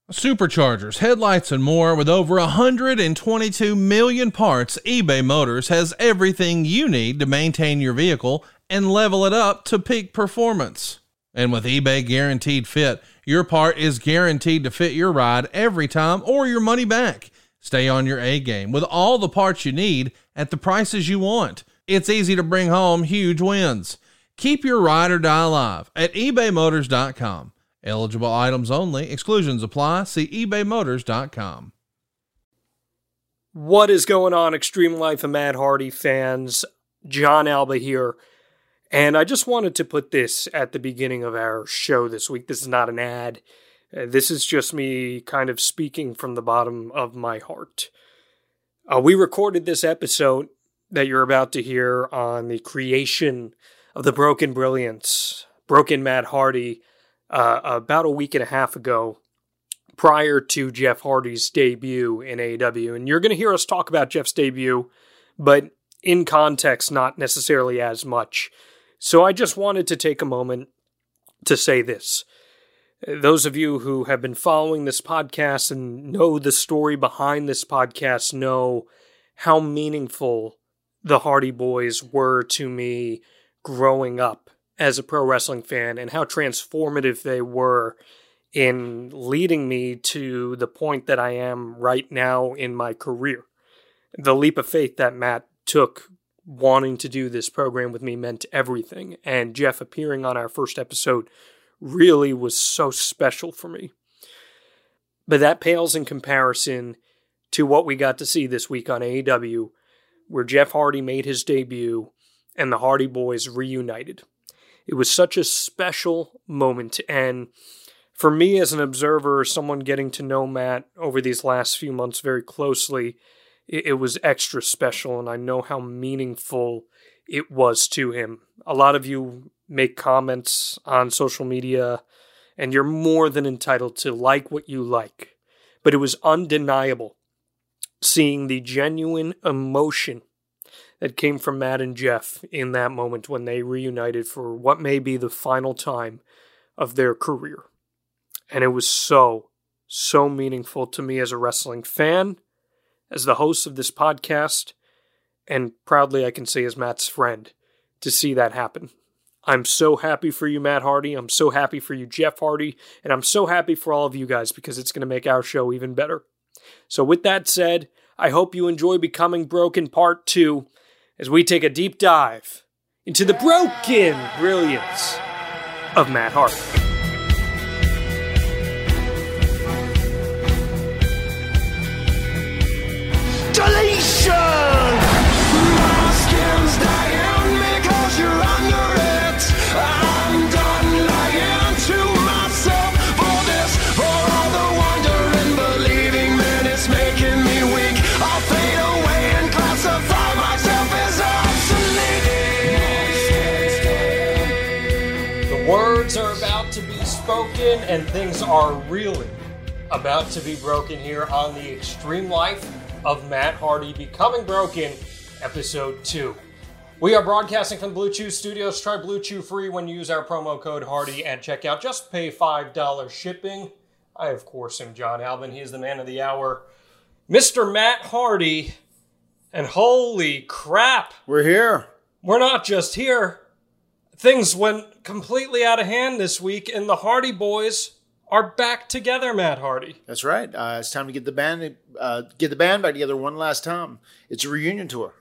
Superchargers, headlights, and more. With over 122 million parts, eBay Motors has everything you need to maintain your vehicle and level it up to peak performance. And with eBay Guaranteed Fit, your part is guaranteed to fit your ride every time or your money back. Stay on your A game with all the parts you need at the prices you want. It's easy to bring home huge wins. Keep your ride or die alive at ebaymotors.com. Eligible items only. Exclusions apply. See ebaymotors.com. What is going on, Extreme Life of Matt Hardy fans? John Alba here. And I just wanted to put this at the beginning of our show this week. This is not an ad. This is just me kind of speaking from the bottom of my heart. We recorded this episode that you're about to hear on the creation of the Broken Brilliance, Broken Matt Hardy, about a week and a half ago, prior to Jeff Hardy's debut in AEW. And you're going to hear us talk about Jeff's debut, but in context, not necessarily as much. So I just wanted to take a moment to say this. Those of you who have been following this podcast and know the story behind this podcast know how meaningful the Hardy Boys were to me growing up as a pro wrestling fan, and how transformative they were in leading me to the point that I am right now in my career. The leap of faith that Matt took wanting to do this program with me meant everything, and Jeff appearing on our first episode really was so special for me. But that pales in comparison to what we got to see this week on AEW, where Jeff Hardy made his debut and the Hardy Boys reunited. It was such a special moment, and for me as an observer, someone getting to know Matt over these last few months very closely, it was extra special, and I know how meaningful it was to him. A lot of you make comments on social media, and you're more than entitled to like what you like, but it was undeniable seeing the genuine emotion that came from Matt and Jeff in that moment when they reunited for what may be the final time of their career. And it was so meaningful to me as a wrestling fan, as the host of this podcast, and proudly I can say as Matt's friend, to see that happen. I'm so happy for you, Matt Hardy. I'm so happy for you, Jeff Hardy. And I'm so happy for all of you guys because it's going to make our show even better. So with that said, I hope you enjoy Becoming Broken Part 2, as we take a deep dive into the broken brilliance of Matt Hardy. Deletion! My skin's dying because you're under it. I'm done lying to myself for this, for all the wonder and believing, man, it's making me weak. I'll fade away and classify myself as obsolete. The words are about to be spoken and things are really about to be broken here on the Extreme Life of Matt Hardy, Becoming Broken, Episode 2. We are broadcasting from Blue Chew Studios. Try Blue Chew free when you use our promo code Hardy at checkout. Just pay $5 shipping. I, of course, am John Alvin. He is the man of the hour, Mr. Matt Hardy. And holy crap, we're here. We're not just here. Things went completely out of hand this week, and the Hardy Boys are back together, Matt Hardy. That's right. It's time to get the band back together one last time. It's a reunion tour.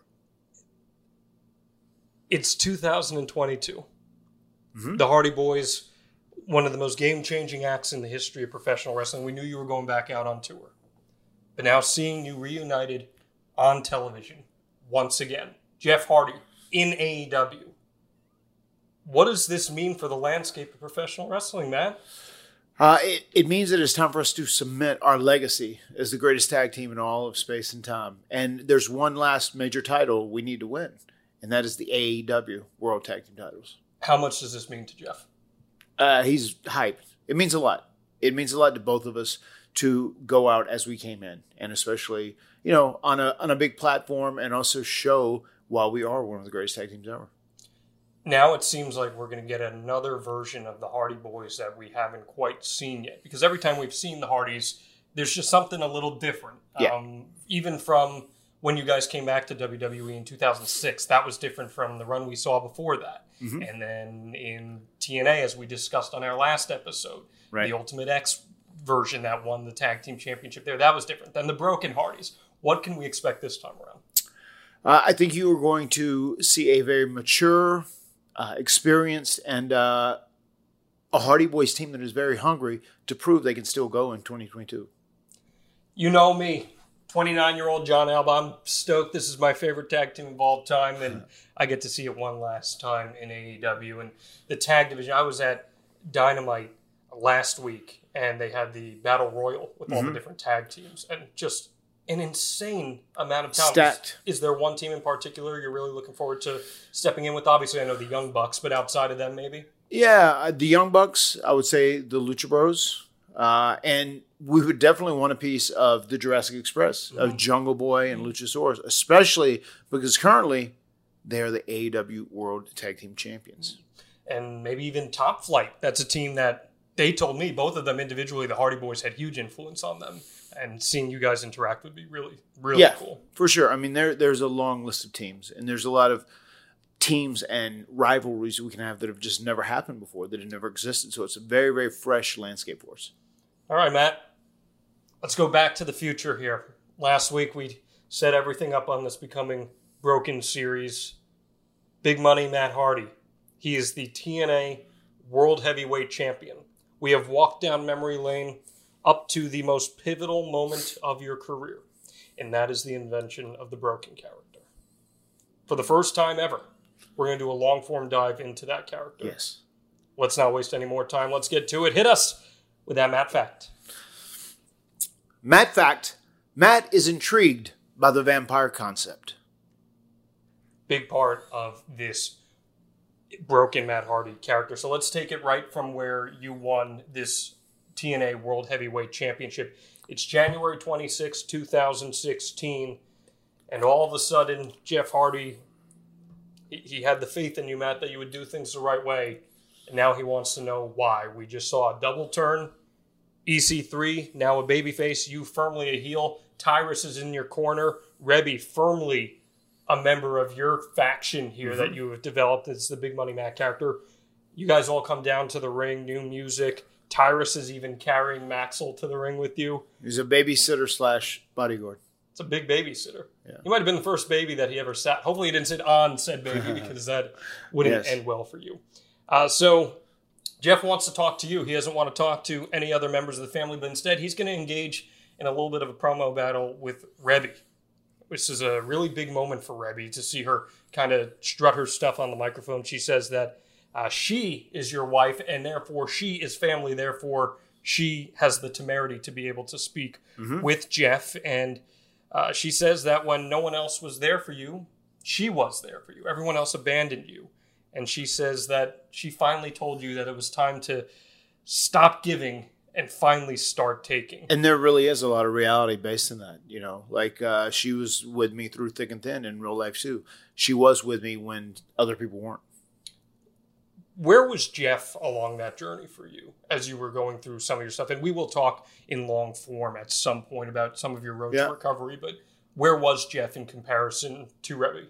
It's 2022. Mm-hmm. The Hardy Boys, one of the most game-changing acts in the history of professional wrestling. We knew you were going back out on tour. But now seeing you reunited on television once again. Jeff Hardy in AEW. What does this mean for the landscape of professional wrestling, Matt? It means that it's time for us to cement our legacy as the greatest tag team in all of space and time. And there's one last major title we need to win, and that is the AEW World Tag Team titles. How much does this mean to Jeff? He's hyped. It means a lot. It means a lot to both of us to go out as we came in, and especially, on a big platform, and also show why we are one of the greatest tag teams ever. now it seems like we're going to get another version of the Hardy Boys that we haven't quite seen yet. Because every time we've seen the Hardys, there's just something a little different. Yeah. Even from when you guys came back to WWE in 2006, that was different from the run we saw before that. Mm-hmm. And then in TNA, as we discussed on our last episode, Right. the Ultimate X version that won the tag team championship there, that was different than the Broken Hardys. What can we expect this time around? I think you are going to see a very mature, experienced, and a Hardy Boys team that is very hungry to prove they can still go in 2022. You know me, 29-year-old John Alba. I'm stoked. This is my favorite tag team of all time, and I get to see it one last time in AEW. And the tag division, I was at Dynamite last week, and they had the Battle Royal with all the different tag teams, and just an insane amount of talent. Stacked. Is there one team in particular you're really looking forward to stepping in with? Obviously, I know the Young Bucks, but outside of them, maybe? Yeah, the Young Bucks, I would say the Lucha Bros. And we would definitely want a piece of the Jurassic Express, of Jungle Boy and Luchasaurus, especially because currently they are the AEW World Tag Team Champions. And maybe even Top Flight. That's a team that they told me, both of them individually, the Hardy Boys had huge influence on them. And seeing you guys interact would be really, really cool. For sure. I mean, there's a long list of teams, and there's a lot of teams and rivalries we can have that have just never happened before, that have never existed. So it's a very, very fresh landscape for us. All right, Matt. Let's go back to the future here. Last week, we set everything up on this Becoming Broken series. Big money, Matt Hardy. He is the TNA World Heavyweight Champion. We have walked down memory lane up to the most pivotal moment of your career, and that is the invention of the Broken character. For the first time ever, we're going to do a long-form dive into that character. Yes. Let's not waste any more time. Let's get to it. Hit us with that Matt Fact. Matt Fact. Matt is intrigued by the vampire concept. Big part of this Broken Matt Hardy character. So let's take it right from where you won this TNA World Heavyweight Championship. It's January 26, 2016, and all of a sudden, Jeff Hardy, he had the faith in you, Matt, that you would do things the right way, and now he wants to know why. We just saw a double turn, EC3, now a babyface, you firmly a heel, Tyrus is in your corner, Rebby firmly a member of your faction here that you have developed as the Big Money Matt character. You guys all come down to the ring, new music. Tyrus is even carrying Maxwell to the ring with you. He's a babysitter / bodyguard. It's a big babysitter. Yeah. He might have been the first baby that he ever sat. Hopefully he didn't sit on said baby because that wouldn't end well for you. So Jeff wants to talk to you. He doesn't want to talk to any other members of the family, but instead he's going to engage in a little bit of a promo battle with Rebby. This is a really big moment for Rebby to see her kind of strut her stuff on the microphone. She says that she is your wife, and therefore she is family. Therefore, she has the temerity to be able to speak with Jeff. And she says that when no one else was there for you, she was there for you. Everyone else abandoned you. And she says that she finally told you that it was time to stop giving and finally start taking. And there really is a lot of reality based in that, you know, like she was with me through thick and thin in real life too. She was with me when other people weren't. Where was Jeff along that journey for you as you were going through some of your stuff? And we will talk in long form at some point about some of your road to recovery, but where was Jeff in comparison to Rebby?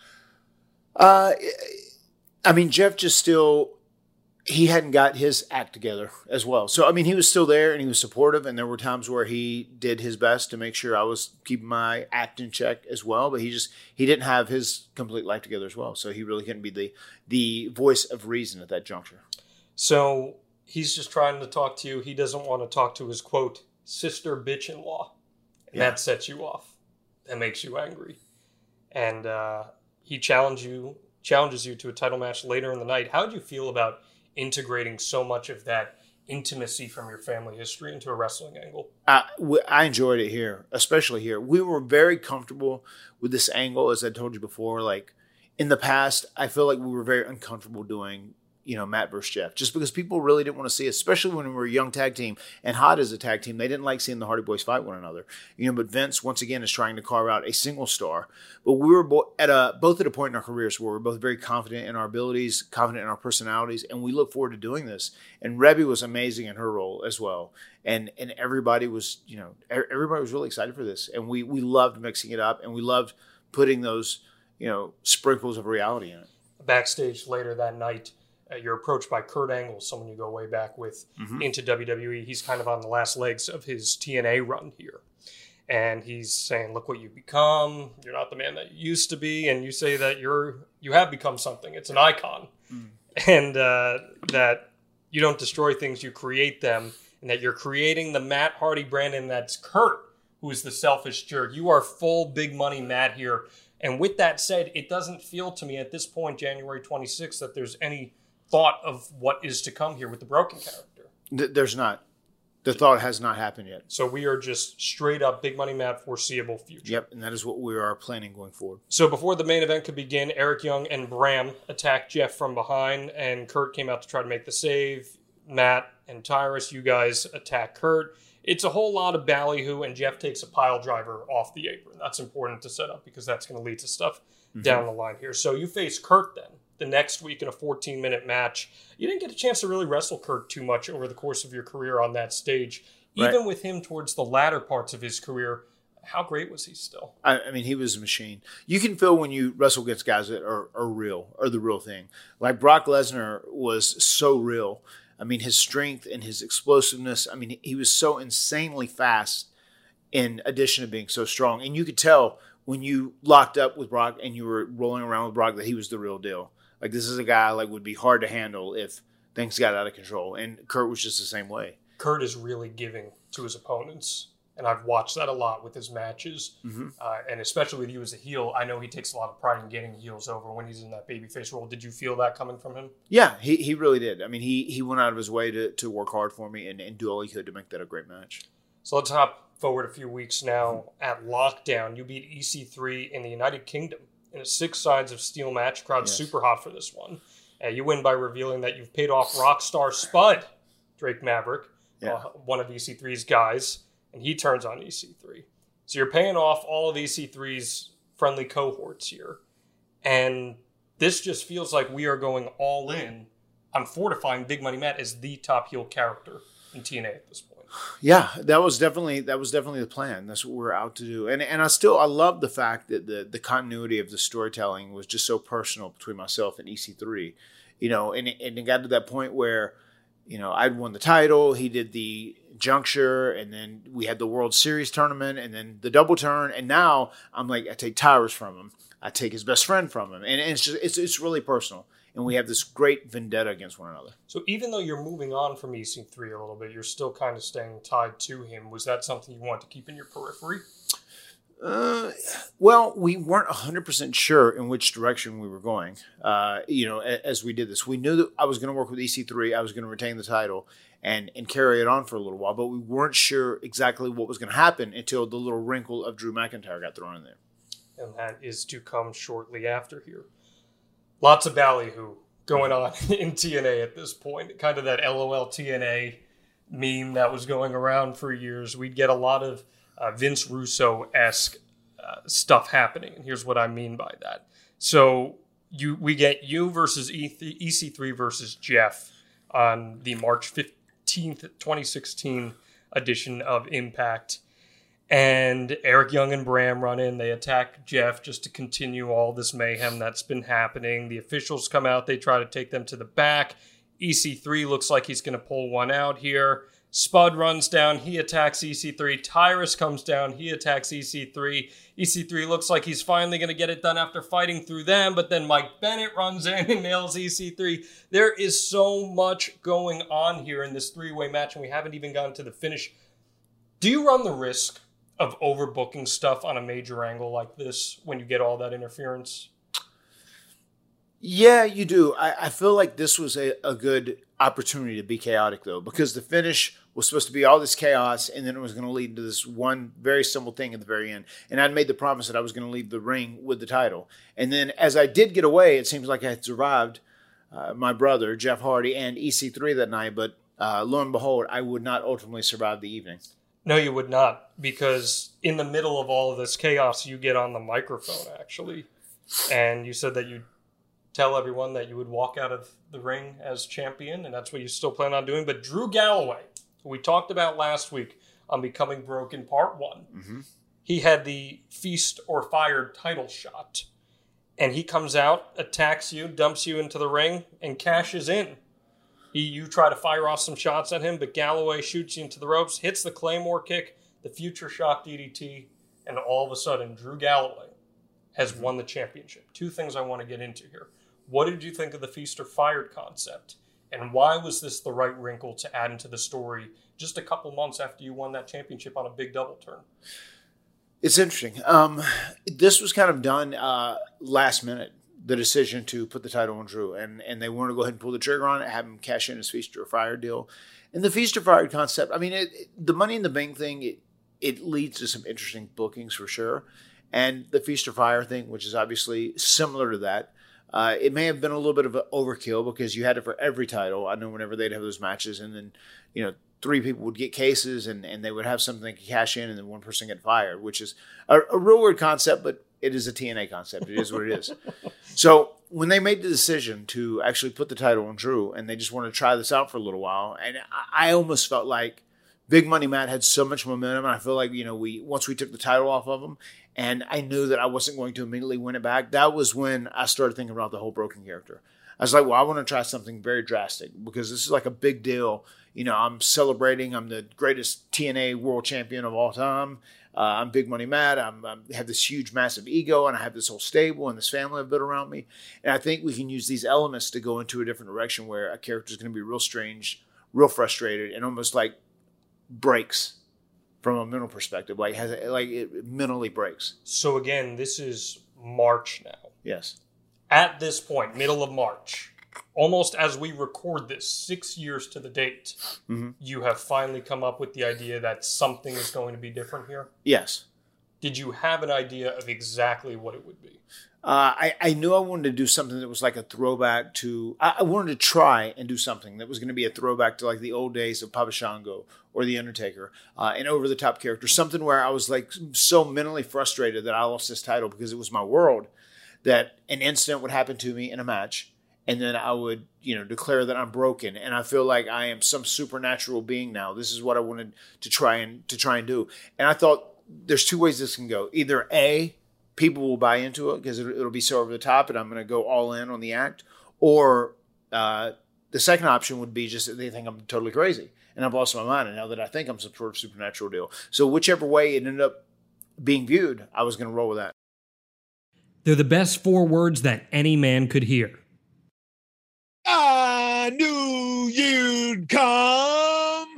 I mean, Jeff just still, he hadn't got his act together as well. So, I mean, he was still there and he was supportive. And there were times where he did his best to make sure I was keeping my act in check as well. But he didn't have his complete life together as well. So he really couldn't be the voice of reason at that juncture. So he's just trying to talk to you. He doesn't want to talk to his, quote, sister bitch-in-law. And that sets you off. That makes you angry. And he challenges you to a title match later in the night. How did you feel about integrating so much of that intimacy from your family history into a wrestling angle? I enjoyed it here, especially here. We were very comfortable with this angle, as I told you before. Like in the past, I feel like we were very uncomfortable doing, Matt versus Jeff, just because people really didn't want to see it, especially when we were a young tag team and hot as a tag team. They didn't like seeing the Hardy Boys fight one another. But Vince, once again, is trying to carve out a single star. But we were both at a point in our careers where we're both very confident in our abilities, confident in our personalities, and we look forward to doing this. And Rebby was amazing in her role as well. And everybody was, everybody was really excited for this. And we loved mixing it up, and we loved putting those, sprinkles of reality in it. Backstage later that night, you're approached by Kurt Angle, someone you go way back with into WWE. He's kind of on the last legs of his TNA run here. And he's saying, look what you've become. You're not the man that you used to be. And you say that you have become something. It's an icon. And that you don't destroy things, you create them. And that you're creating the Matt Hardy brand, and that's Kurt, who is the selfish jerk. You are full big money Matt here. And with that said, it doesn't feel to me at this point, January 26th, that there's any thought of what is to come here with the Broken character. There's not. The thought has not happened yet. So we are just straight up big money Matt, foreseeable future. Yep, and that is what we are planning going forward. So before the main event could begin, Eric Young and Bram attacked Jeff from behind, and Kurt came out to try to make the save. Matt and Tyrus, you guys attack Kurt. It's a whole lot of ballyhoo, and Jeff takes a pile driver off the apron. That's important to set up because that's going to lead to stuff down the line here. So you face Kurt then the next week in a 14-minute match. You didn't get a chance to really wrestle Kurt too much over the course of your career on that stage. Even with him towards the latter parts of his career, how great was he still? I mean, he was a machine. You can feel when you wrestle against guys that are real, or the real thing. Like Brock Lesnar was so real. I mean, his strength and his explosiveness. I mean, he was so insanely fast in addition to being so strong. And you could tell when you locked up with Brock and you were rolling around with Brock that he was the real deal. Like, this is a guy would be hard to handle if things got out of control. And Kurt was just the same way. Kurt is really giving to his opponents. And I've watched that a lot with his matches. And especially with you as a heel, I know he takes a lot of pride in getting heels over when he's in that babyface role. Did you feel that coming from him? Yeah, he really did. I mean, he went out of his way to work hard for me and do all he could to make that a great match. So let's hop forward a few weeks now. At Lockdown, you beat EC3 in the United Kingdom in a 6 sides of steel match. Crowd super hot for this one. You win by revealing that you've paid off Rockstar Spud, Drake Maverick, one of EC3's guys. And he turns on EC3. So you're paying off all of EC3's friendly cohorts here. And this just feels like we are going all in on fortifying Big Money Matt as the top heel character in TNA at this point. Yeah, that was definitely the plan. That's what we're out to do. And I love the fact that the continuity of the storytelling was just so personal between myself and EC3. And it got to that point where, I'd won the title, he did the juncture, and then we had the World Series tournament, and then the double turn, and now I'm like, I take Tyrus from him, I take his best friend from him, and it's really personal, and we have this great vendetta against one another. So even though you're moving on from EC3 a little bit, you're still kind of staying tied to him. Was that something you want to keep in your periphery? Well, we weren't 100% sure in which direction we were going. As we did this, we knew that I was going to work with EC3. I was going to retain the title and carry it on for a little while, but we weren't sure exactly what was going to happen until the little wrinkle of Drew McIntyre got thrown in there. And that is to come shortly after here. Lots of ballyhoo going on in TNA at this point. Kind of that LOL TNA meme that was going around for years. We'd get a lot of Vince Russo-esque stuff happening. And here's what I mean by that. So we get you versus EC3 versus Jeff on the March 15th, 2016 edition of Impact. And Eric Young and Bram run in. They attack Jeff just to continue all this mayhem that's been happening. The officials come out. They try to take them to the back. EC3 looks like he's going to pull one out here. Spud runs down. He attacks EC3. Tyrus comes down. He attacks EC3. EC3 looks like he's finally going to get it done after fighting through them, but then Mike Bennett runs in and nails EC3. There is so much going on here in this 3-way match, and we haven't even gotten to the finish. Do you run the risk of overbooking stuff on a major angle like this when you get all that interference? Yeah, you do. I feel like this was a good opportunity to be chaotic, though, because the finish was supposed to be all this chaos, and then it was going to lead to this one very simple thing at the very end. And I'd made the promise that I was going to leave the ring with the title. And then as I did get away, it seems like I had survived my brother, Jeff Hardy, and EC3 that night, but lo and behold, I would not ultimately survive the evening. No, you would not, because in the middle of all of this chaos, you get on the microphone, actually, and you said that you'd tell everyone that you would walk out of the ring as champion, and that's what you still plan on doing. But Drew Galloway, who we talked about last week on Becoming Broken Part 1, he had the Feast or Fired title shot, and he comes out, attacks you, dumps you into the ring, and cashes in. You try to fire off some shots at him, but Galloway shoots you into the ropes, hits the Claymore kick, the Future Shock DDT, and all of a sudden, Drew Galloway has won the championship. Two things I want to get into here. What did you think of the Feast or Fired concept? And why was this the right wrinkle to add into the story just a couple months after you won that championship on a big double turn? It's interesting. This was kind of done last minute, the decision to put the title on Drew. And they wanted to go ahead and pull the trigger on it, have him cash in his Feast or Fired deal. And the Feast or Fired concept, I mean, the Money in the Bank thing, it leads to some interesting bookings for sure. And the Feast or Fire thing, which is obviously similar to that, it may have been a little bit of an overkill because you had it for every title. I know whenever they'd have those matches, and then, 3 people would get cases, and they would have something they could cash in, and then one person get fired, which is a real weird concept, but it is a TNA concept. It is what it is. So when they made the decision to actually put the title on Drew, and they just wanted to try this out for a little while, and I almost felt like Big Money Matt had so much momentum, and I feel like, once we took the title off of him, and I knew that I wasn't going to immediately win it back, that was when I started thinking about the whole Broken character. I was like, well, I want to try something very drastic because this is like a big deal. I'm celebrating. I'm the greatest TNA world champion of all time. I'm Big Money Matt. I have this huge, massive ego, and I have this whole stable and this family I've built around me. And I think we can use these elements to go into a different direction where a character is going to be real strange, real frustrated, and almost like breaks from a mental perspective. It mentally breaks. So again, this is March now. Yes. At this point, middle of March, almost as we record this, 6 years to the date, you have finally come up with the idea that something is going to be different here? Yes. Did you have an idea of exactly what it would be? I knew I wanted to do something that was like a throwback to... I wanted to try and do something that was going to be a throwback to like the old days of Papa Shango or The Undertaker, an over-the-top character. Something where I was like so mentally frustrated that I lost this title because it was my world, that an incident would happen to me in a match, and then I would, declare that I'm broken, and I feel like I am some supernatural being now. This is what I wanted to try and do. And I thought there's 2 ways this can go. Either A, people will buy into it because it'll be so over the top, and I'm going to go all in on the act, or the second option would be just that they think I'm totally crazy, and I've lost my mind, and now that I think I'm some sort of supernatural deal. So whichever way it ended up being viewed, I was going to roll with that. They're the best 4 words that any man could hear. I knew you'd come.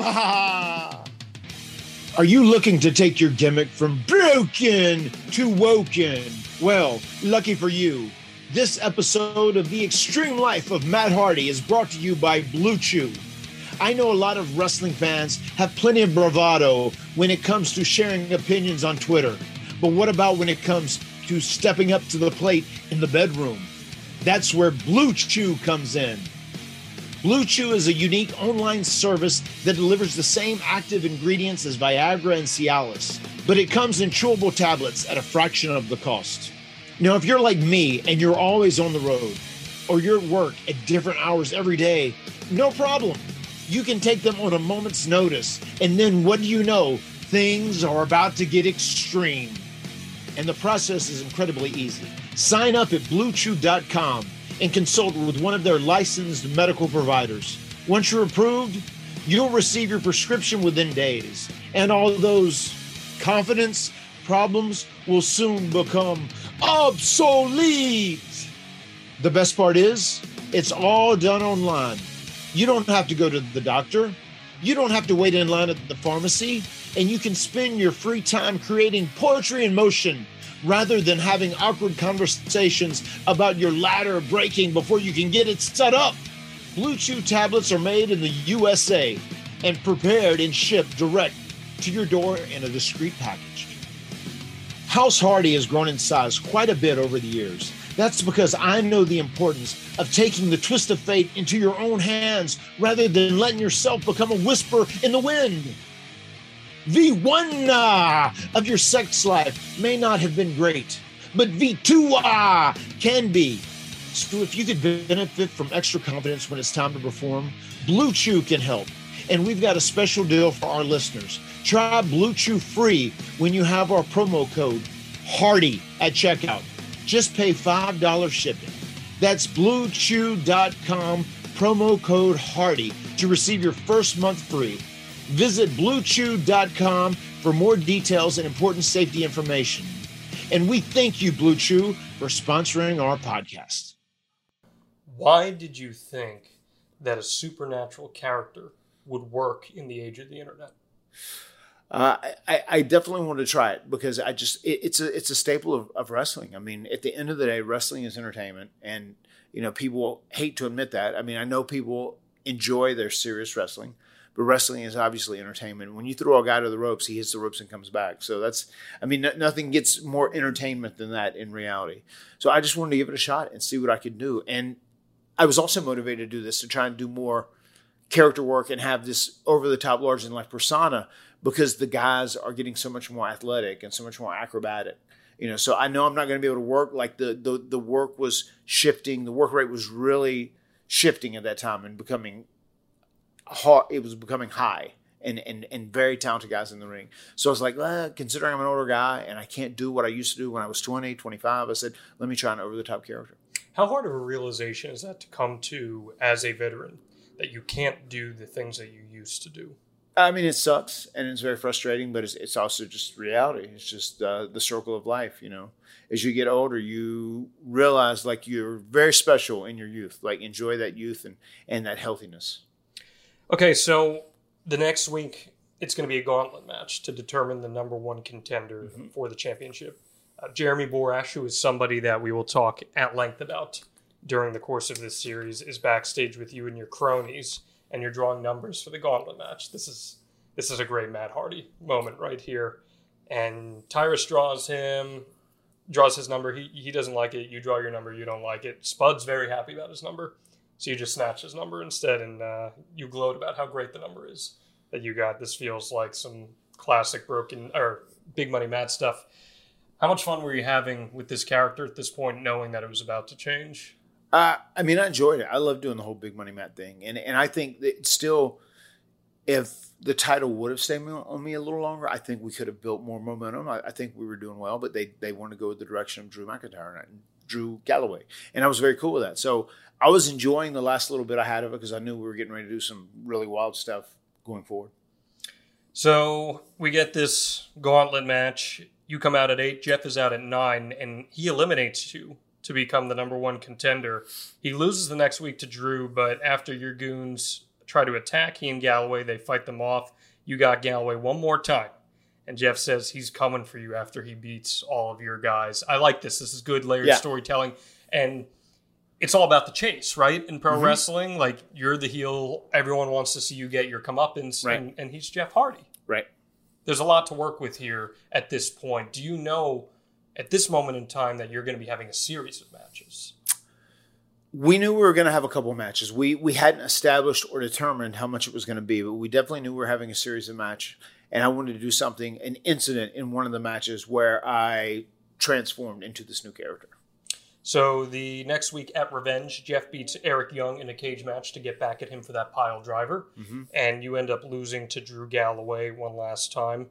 Are you looking to take your gimmick from broken to woken? Well, lucky for you, this episode of The Extreme Life of Matt Hardy is brought to you by Blue Chew. I know a lot of wrestling fans have plenty of bravado when it comes to sharing opinions on Twitter. But what about when it comes to stepping up to the plate in the bedroom? That's where Blue Chew comes in. Blue Chew is a unique online service that delivers the same active ingredients as Viagra and Cialis, but it comes in chewable tablets at a fraction of the cost. Now, if you're like me and you're always on the road, or you're at work at different hours every day, no problem. You can take them on a moment's notice, and then what do you know? Things are about to get extreme. And the process is incredibly easy. Sign up at BlueChew.com and consult with one of their licensed medical providers. Once you're approved, you'll receive your prescription within days. And all those confidence problems will soon become obsolete. The best part is, it's all done online. You don't have to go to the doctor. You don't have to wait in line at the pharmacy. And you can spend your free time creating poetry in motion rather than having awkward conversations about your ladder breaking before you can get it set up. Blue Chew tablets are made in the USA and prepared and shipped direct to your door in a discreet package. House Hardy has grown in size quite a bit over the years. That's because I know the importance of taking the twist of fate into your own hands rather than letting yourself become a whisper in the wind. V1 of your sex life may not have been great, but V2 can be. So if you could benefit from extra confidence when it's time to perform, Blue Chew can help. And we've got a special deal for our listeners. Try Blue Chew free when you have our promo code HARDY at checkout. Just pay $5 shipping. That's BlueChew.com, promo code HARDY to receive your first month free. Visit BlueChew.com for more details and important safety information. And we thank you, Blue Chew, for sponsoring our podcast. Why did you think that a supernatural character would work in the age of the internet? I definitely want to try it because it's a staple of wrestling. I mean, at the end of the day, wrestling is entertainment, and people hate to admit that. I mean, I know people enjoy their serious wrestling, but wrestling is obviously entertainment. When you throw a guy to the ropes, he hits the ropes and comes back. So nothing gets more entertainment than that in reality. So I just wanted to give it a shot and see what I could do. And I was also motivated to do this, to try and do more character work and have this over-the-top, larger-than-life persona, because the guys are getting so much more athletic and so much more acrobatic. So I know I'm not going to be able to work like the work was shifting. The work rate was really shifting at that time and becoming hard. It was becoming high and very talented guys in the ring. So I was like, considering I'm an older guy and I can't do what I used to do when I was 20, 25, I said, let me try an over-the-top character. How hard of a realization is that to come to as a veteran, that you can't do the things that you used to do? I mean, it sucks and it's very frustrating, but it's also just reality. It's just the circle of life, As you get older, you realize like you're very special in your youth. Like enjoy that youth and that healthiness. Okay, so the next week, it's going to be a gauntlet match to determine the number one contender for the championship. Jeremy Borash, who is somebody that we will talk at length about during the course of this series, is backstage with you and your cronies, and you're drawing numbers for the gauntlet match. This is a great Matt Hardy moment right here. And Tyrus draws his number. He doesn't like it. You draw your number. You don't like it. Spud's very happy about his number. So you just snatch his number instead, and you gloat about how great the number is that you got. This feels like some classic Big Money Matt stuff. How much fun were you having with this character at this point, knowing that it was about to change? I enjoyed it. I love doing the whole Big Money Matt thing. And I think that still, if the title would have stayed on me a little longer, I think we could have built more momentum. I think we were doing well, but they wanted to go the direction of Drew McIntyre and Drew Galloway. And I was very cool with that. So I was enjoying the last little bit I had of it because I knew we were getting ready to do some really wild stuff going forward. So we get this gauntlet match. You come out at 8, Jeff is out at 9, and he eliminates you to become the number one contender. He loses the next week to Drew, but after your goons try to attack he and Galloway, they fight them off. You got Galloway one more time, and Jeff says he's coming for you after he beats all of your guys. I like this. This is good layered storytelling, and it's all about the chase, right? In pro wrestling, like you're the heel. Everyone wants to see you get your comeuppance, right. and he's Jeff Hardy. Right. There's a lot to work with here at this point. Do you know at this moment in time that you're going to be having a series of matches? We knew we were going to have a couple of matches. We hadn't established or determined how much it was going to be, but we definitely knew we were having a series of matches. And I wanted to do something, an incident in one of the matches where I transformed into this new character. So the next week at Revenge, Jeff beats Eric Young in a cage match to get back at him for that pile driver. And you end up losing to Drew Galloway one last time.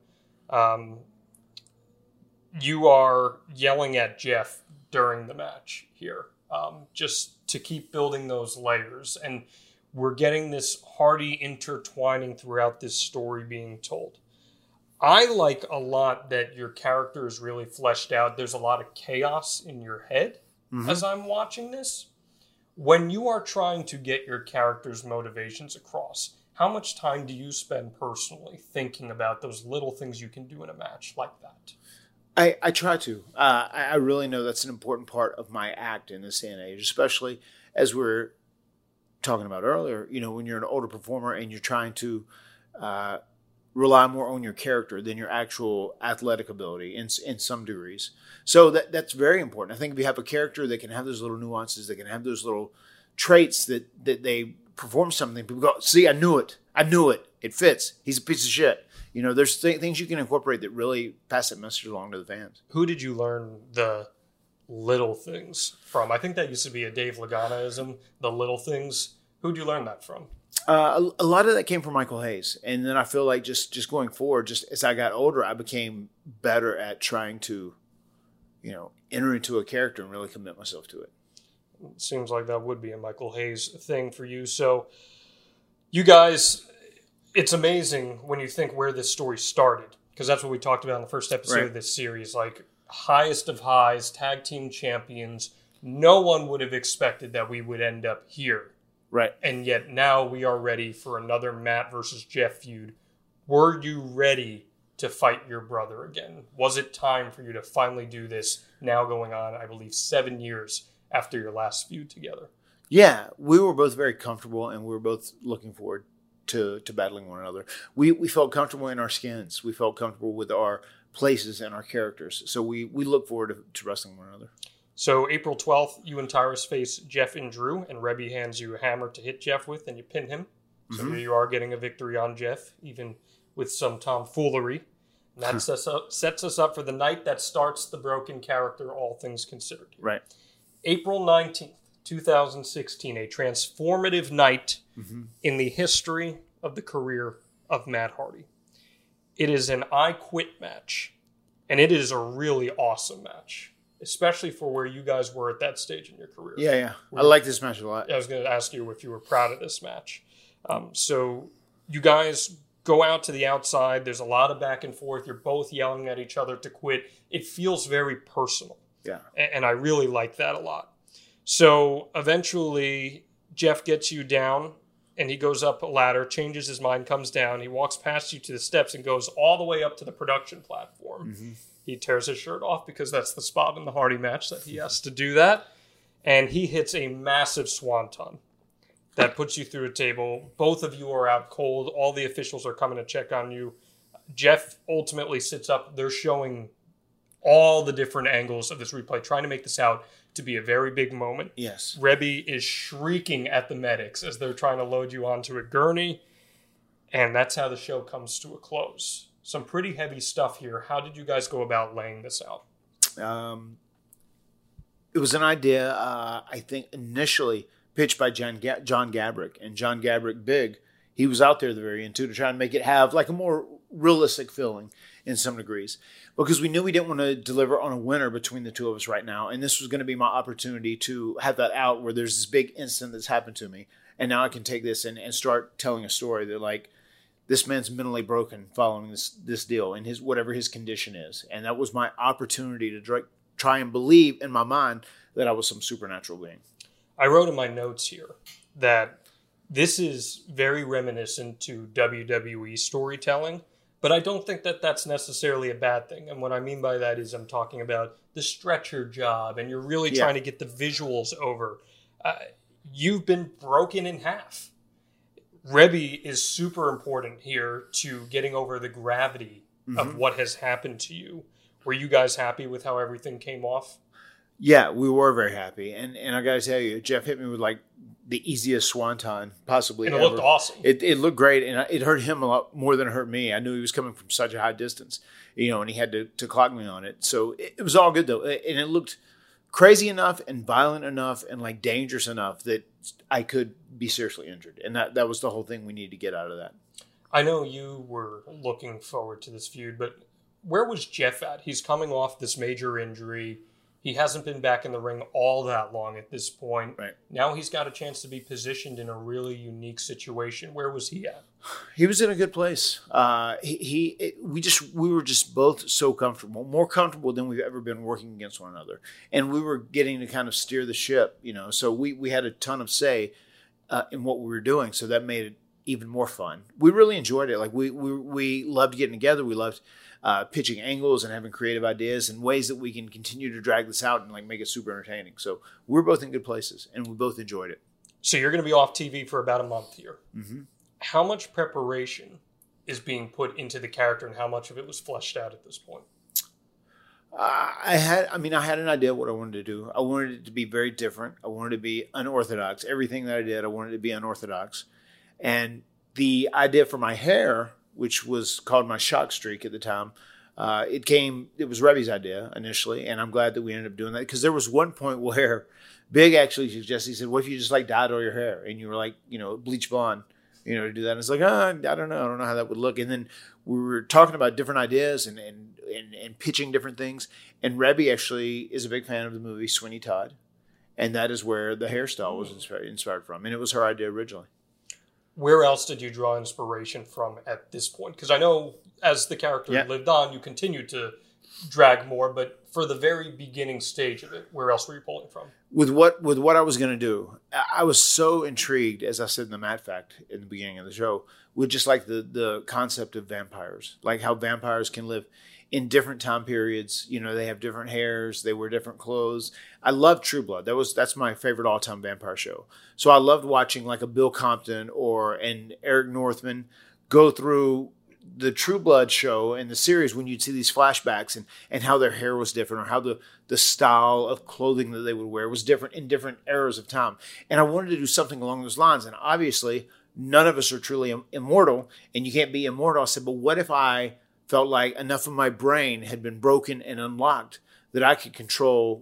You are yelling at Jeff during the match here, just to keep building those layers. And we're getting this Hardy intertwining throughout this story being told. I like a lot that your character is really fleshed out. There's a lot of chaos in your head as I'm watching this. When you are trying to get your character's motivations across, how much time do you spend personally thinking about those little things you can do in a match like that? I try to. I really know that's an important part of my act in this day and age, especially as we're talking about earlier, when you're an older performer and you're trying to rely more on your character than your actual athletic ability in some degrees. So that's very important. I think if you have a character that can have those little nuances, that can have those little traits that they perform something, people go, see, I knew it. It fits. He's a piece of shit. You know, there's things you can incorporate that really pass that message along to the fans. Who did you learn the little things from? I think that used to be a Dave Lagana-ism, the little things. Who did you learn that from? A lot of that came from Michael Hayes. And then I feel like just going forward, just as I got older, I became better at trying to, you know, enter into a character and really commit myself to it. It seems like that would be a Michael Hayes thing for you. So you guys, it's amazing when you think where this story started, because that's what we talked about in the first episode of this series. Like, highest of highs, tag team champions. No one would have expected that we would end up here. Right. And yet now we are ready for another Matt versus Jeff feud. Were you ready to fight your brother again? Was it time for you to finally do this, now going on, I believe, 7 years after your last feud together? Yeah, we were both very comfortable, and we were both looking forward to battling one another. We felt comfortable in our skins. We felt comfortable with our places and our characters. So we look forward to wrestling one another. So April 12th, you and Tyrus face Jeff and Drew, and Rebby hands you a hammer to hit Jeff with, and you pin him. So here you are getting a victory on Jeff, even with some tomfoolery. And that sets us up for the night that starts the Broken character, all things considered. Right. April 19th, 2016, a transformative night in the history of the career of Matt Hardy. It is an I Quit match, and it is a really awesome match, especially for where you guys were at that stage in your career. Yeah. I like this match a lot. I was going to ask you if you were proud of this match. So you guys go out to the outside. There's a lot of back and forth. You're both yelling at each other to quit. It feels very personal. Yeah. And I really like that a lot. So eventually Jeff gets you down and he goes up a ladder, changes his mind, comes down. He walks past you to the steps and goes all the way up to the production platform. He tears his shirt off because that's the spot in the Hardy match that he has to do that. And he hits a massive swanton that puts you through a table. Both of you are out cold. All the officials are coming to check on you. Jeff ultimately sits up. They're showing all the different angles of this replay, trying to make this out to be a very big moment. Yes. Rebby is shrieking at the medics as they're trying to load you onto a gurney. And that's how the show comes to a close. Some pretty heavy stuff here. How did you guys go about laying this out? It was an idea, I think, initially pitched by John Gabrick. And John Gabrick, big, he was out there at the very end, too, to try and make it have like a more realistic feeling in some degrees. Because we knew we didn't want to deliver on a winner between the two of us right now. And this was going to be my opportunity to have that out where there's this big incident that's happened to me. And now I can take this and start telling a story that, like, this man's mentally broken following this deal and whatever his condition is. And that was my opportunity to try and believe in my mind that I was some supernatural being. I wrote in my notes here that this is very reminiscent to WWE storytelling, but I don't think that that's necessarily a bad thing. And what I mean by that is I'm talking about the stretcher job, and you're really trying to get the visuals over. You've been broken in half. Rebby is super important here to getting over the gravity of what has happened to you. Were you guys happy with how everything came off? Yeah, we were very happy. And I got to tell you, Jeff hit me with like the easiest swanton possibly and it ever. Looked awesome. It looked great, and it hurt him a lot more than it hurt me. I knew he was coming from such a high distance, and he had to clock me on it. So it was all good, though. And it looked crazy enough and violent enough and like dangerous enough that I could be seriously injured. And that was the whole thing we needed to get out of that. I know you were looking forward to this feud, but where was Jeff at? He's coming off this major injury. He hasn't been back in the ring all that long at this point. Right. Now he's got a chance to be positioned in a really unique situation. Where was he at? He was in a good place. We were just both so comfortable, more comfortable than we've ever been working against one another. And we were getting to kind of steer the ship, so we had a ton of say in what we were doing. So that made it even more fun. We really enjoyed it. Like we loved getting together. We loved pitching angles and having creative ideas and ways that we can continue to drag this out and like make it super entertaining. So we're both in good places and we both enjoyed it. So you're going to be off TV for about a month here. Mm-hmm. How much preparation is being put into the character and how much of it was fleshed out at this point? I had an idea what I wanted to do. I wanted it to be very different. I wanted it to be unorthodox. Everything that I did, I wanted it to be unorthodox. And the idea for my hair, which was called my shock streak at the time, it was Rebby's idea initially, and I'm glad that we ended up doing that, because there was one point where Big actually suggested, he said, what if you just like dyed all your hair and you were like, bleach blonde, to do that? And it's like, I don't know how that would look. And then we were talking about different ideas and pitching different things. And Rebby actually is a big fan of the movie Sweeney Todd, and that is where the hairstyle was inspired from. And it was her idea originally. Where else did you draw inspiration from at this point? Because I know as the character lived on, you continued to drag more, but for the very beginning stage of it, where else were you pulling from? With what I was going to do, I was so intrigued, as I said in the Matt Fact in the beginning of the show, with just like the concept of vampires, like how vampires can live in different time periods. They have different hairs, they wear different clothes. I love True Blood. That's my favorite all-time vampire show. So I loved watching like a Bill Compton and Eric Northman go through the True Blood show and the series when you'd see these flashbacks and how their hair was different, or how the style of clothing that they would wear was different in different eras of time. And I wanted to do something along those lines. And obviously, none of us are truly immortal, and you can't be immortal. I said, but what if I felt like enough of my brain had been broken and unlocked that I could control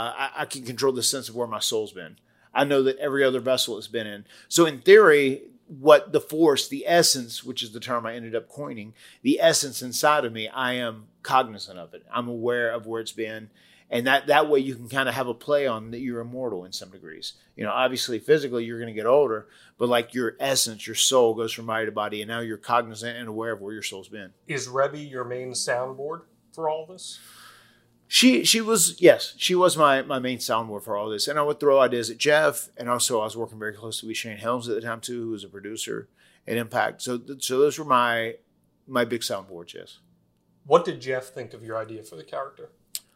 the sense of where my soul's been. I know that every other vessel has been in. So in theory, what the force, the essence, which is the term I ended up coining, the essence inside of me, I am cognizant of it. I'm aware of where it's been. And that way you can kind of have a play on that you're immortal in some degrees. Obviously physically you're going to get older, but like your essence, your soul goes from body to body, and now you're cognizant and aware of where your soul's been. Is Rebby your main soundboard for all this? She was my main soundboard for all this. And I would throw ideas at Jeff, and also I was working very closely with Shane Helms at the time too, who was a producer at Impact. So those were my big soundboards, yes. What did Jeff think of your idea for the character?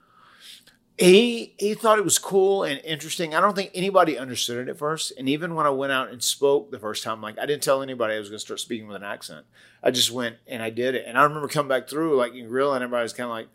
He thought it was cool and interesting. I don't think anybody understood it at first. And even when I went out and spoke the first time, like I didn't tell anybody I was going to start speaking with an accent. I just went and I did it. And I remember coming back through like in grill, and everybody was kind of like,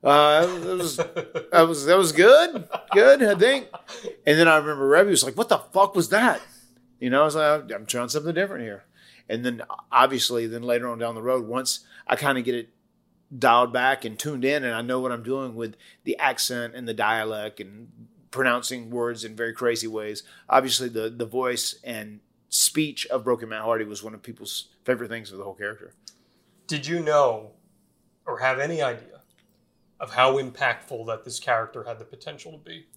that was good, I think. And then I remember Rebby was like, what the fuck was that? I was like, I'm trying something different here. And then obviously later on down the road, once I kind of get it dialed back and tuned in, and I know what I'm doing with the accent and the dialect and pronouncing words in very crazy ways. Obviously the voice and speech of Broken Matt Hardy was one of people's favorite things of the whole character. Did you know or have any idea of how impactful that this character had the potential to be?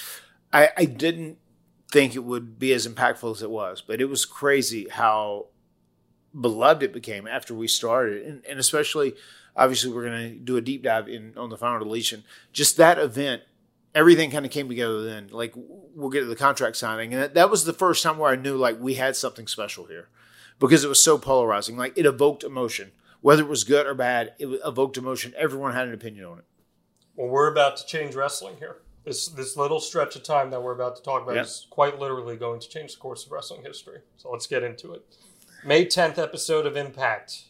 I didn't think it would be as impactful as it was, but it was crazy how beloved it became after we started. And especially, obviously, we're going to do a deep dive on the Final Deletion. Just that event, everything kind of came together then. Like, we'll get to the contract signing. And that was the first time where I knew, like, we had something special here. Because it was so polarizing. Like, it evoked emotion. Whether it was good or bad, it evoked emotion. Everyone had an opinion on it. Well, we're about to change wrestling here. This little stretch of time that we're about to talk about is quite literally going to change the course of wrestling history. So let's get into it. May 10th episode of Impact.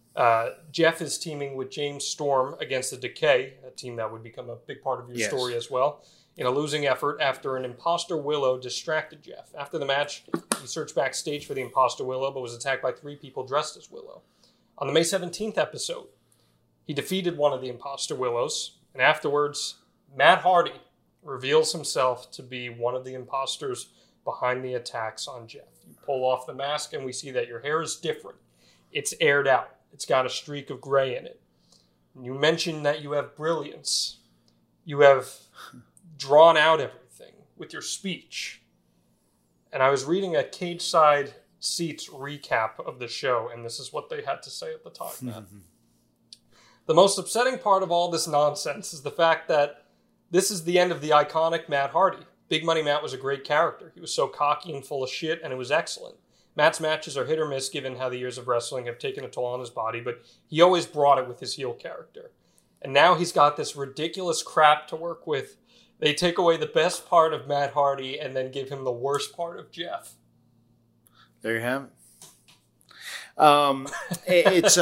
Jeff is teaming with James Storm against the Decay, a team that would become a big part of your story as well, in a losing effort after an imposter Willow distracted Jeff. After the match, he searched backstage for the imposter Willow, but was attacked by 3 people dressed as Willow. On the May 17th episode, he defeated one of the imposter Willows, and afterwards, Matt Hardy reveals himself to be one of the imposters behind the attacks on Jeff. You pull off the mask, and we see that your hair is different. It's aired out. It's got a streak of gray in it. You mentioned that you have brilliance. You have drawn out everything with your speech. And I was reading a Cage Side Seats recap of the show, and this is what they had to say at the time. Mm-hmm. The most upsetting part of all this nonsense is the fact that this is the end of the iconic Matt Hardy. Big Money Matt was a great character. He was so cocky and full of shit, and it was excellent. Matt's matches are hit or miss given how the years of wrestling have taken a toll on his body, but he always brought it with his heel character. And now he's got this ridiculous crap to work with. They take away the best part of Matt Hardy and then give him the worst part of Jeff. There you have it. That's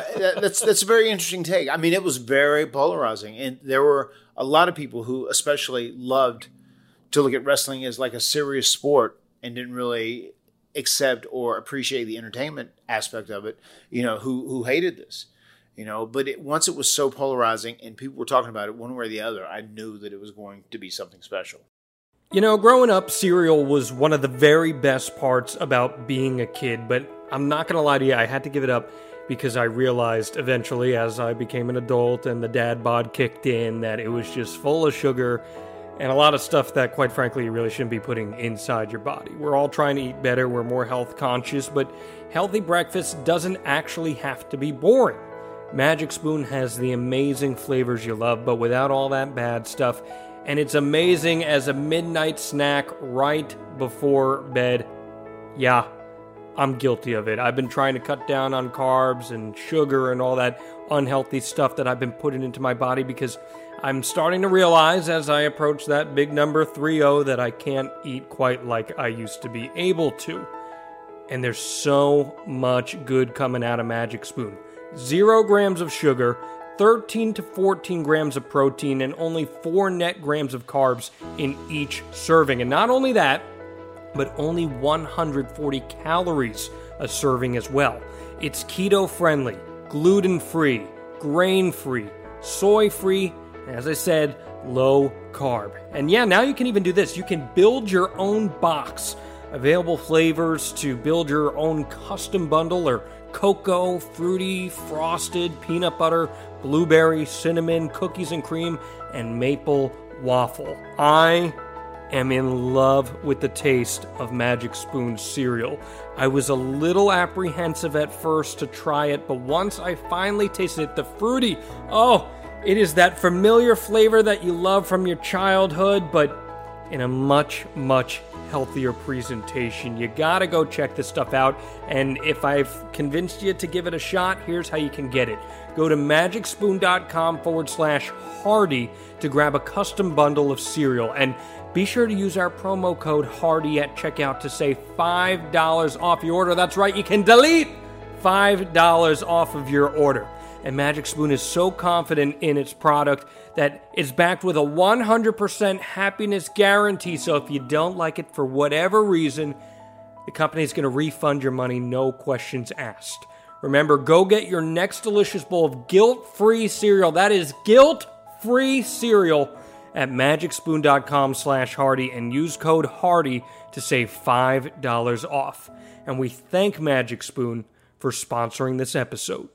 a very interesting take. I mean, it was very polarizing, and there were a lot of people who especially loved to look at wrestling as like a serious sport and didn't really accept or appreciate the entertainment aspect of it. Who hated this. But once it was so polarizing and people were talking about it one way or the other, I knew that it was going to be something special. Growing up, cereal was one of the very best parts about being a kid, but I'm not going to lie to you, I had to give it up because I realized eventually as I became an adult and the dad bod kicked in that it was just full of sugar and a lot of stuff that, quite frankly, you really shouldn't be putting inside your body. We're all trying to eat better, we're more health conscious, but healthy breakfast doesn't actually have to be boring. Magic Spoon has the amazing flavors you love, but without all that bad stuff. And it's amazing as a midnight snack right before bed. Yeah, I'm guilty of it. I've been trying to cut down on carbs and sugar and all that unhealthy stuff that I've been putting into my body because I'm starting to realize as I approach that big number 30 that I can't eat quite like I used to be able to. And there's so much good coming out of Magic Spoon. 0 grams of sugar, 13 to 14 grams of protein, and only 4 net grams of carbs in each serving. And not only that, but only 140 calories a serving as well. It's keto-friendly, gluten-free, grain-free, soy-free, and as I said, low-carb. And yeah, now you can even do this. You can build your own box. Available flavors to build your own custom bundle are cocoa, fruity, frosted, peanut butter, blueberry, cinnamon, cookies and cream, and maple waffle. I am in love with the taste of Magic Spoon cereal. I was a little apprehensive at first to try it, but once I finally tasted it, the fruity, it is that familiar flavor that you love from your childhood, but in a much, much healthier presentation. You gotta go check this stuff out, and if I've convinced you to give it a shot, here's how you can get it. Go to magicspoon.com/Hardy to grab a custom bundle of cereal, and be sure to use our promo code Hardy at checkout to save $5 off your order. That's right, you can delete $5 off of your order. And Magic Spoon is so confident in its product that it's backed with a 100% happiness guarantee. So if you don't like it for whatever reason, the company's going to refund your money, no questions asked. Remember, go get your next delicious bowl of guilt-free cereal. That is guilt-free cereal at magicspoon.com/Hardy and use code Hardy to save $5 off. And we thank Magic Spoon for sponsoring this episode.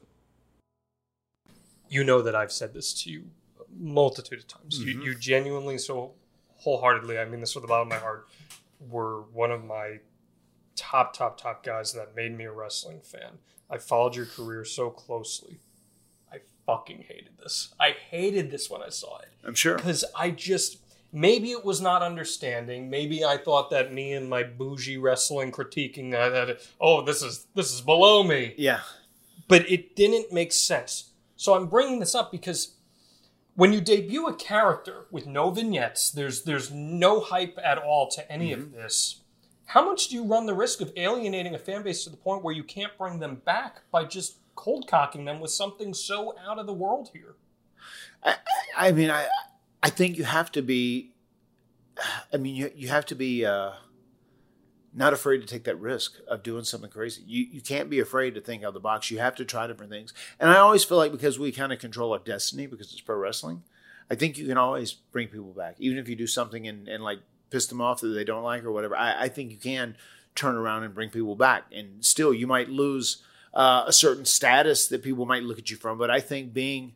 You know that I've said this to you a multitude of times. Mm-hmm. You genuinely, so wholeheartedly, I mean this from the bottom of my heart, were one of my top guys that made me a wrestling fan. I followed your career so closely. I fucking hated this. I hated this when I saw it. I'm sure. Because maybe it was not understanding. Maybe I thought that me and my bougie wrestling critiquing, this is below me. Yeah. But it didn't make sense. So I'm bringing this up because when you debut a character with no vignettes, there's no hype at all to any of this. How much do you run the risk of alienating a fan base to the point where you can't bring them back by just cold cocking them with something so out of the world here? I think you have to be. You have to be not afraid to take that risk of doing something crazy. You can't be afraid to think out of the box. You have to try different things. And I always feel like because we kind of control our destiny because it's pro wrestling, I think you can always bring people back. Even if you do something and like piss them off that they don't like or whatever, I think you can turn around and bring people back. And still, you might lose a certain status that people might look at you from. But I think being,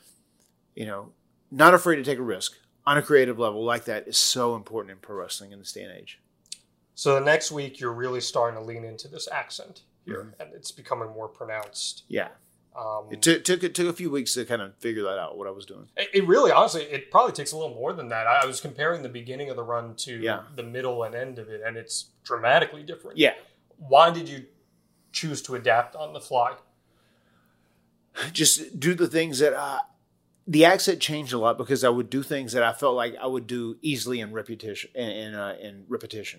not afraid to take a risk on a creative level like that is so important in pro wrestling in this day and age. So the next week, you're really starting to lean into this accent here, and it's becoming more pronounced. Yeah. It took a few weeks to kind of figure that out, what I was doing. It really, honestly, it probably takes a little more than that. I was comparing the beginning of the run to the middle and end of it, and it's dramatically different. Yeah. Why did you choose to adapt on the fly? Just do the things that... the accent changed a lot because I would do things that I felt like I would do easily in repetition.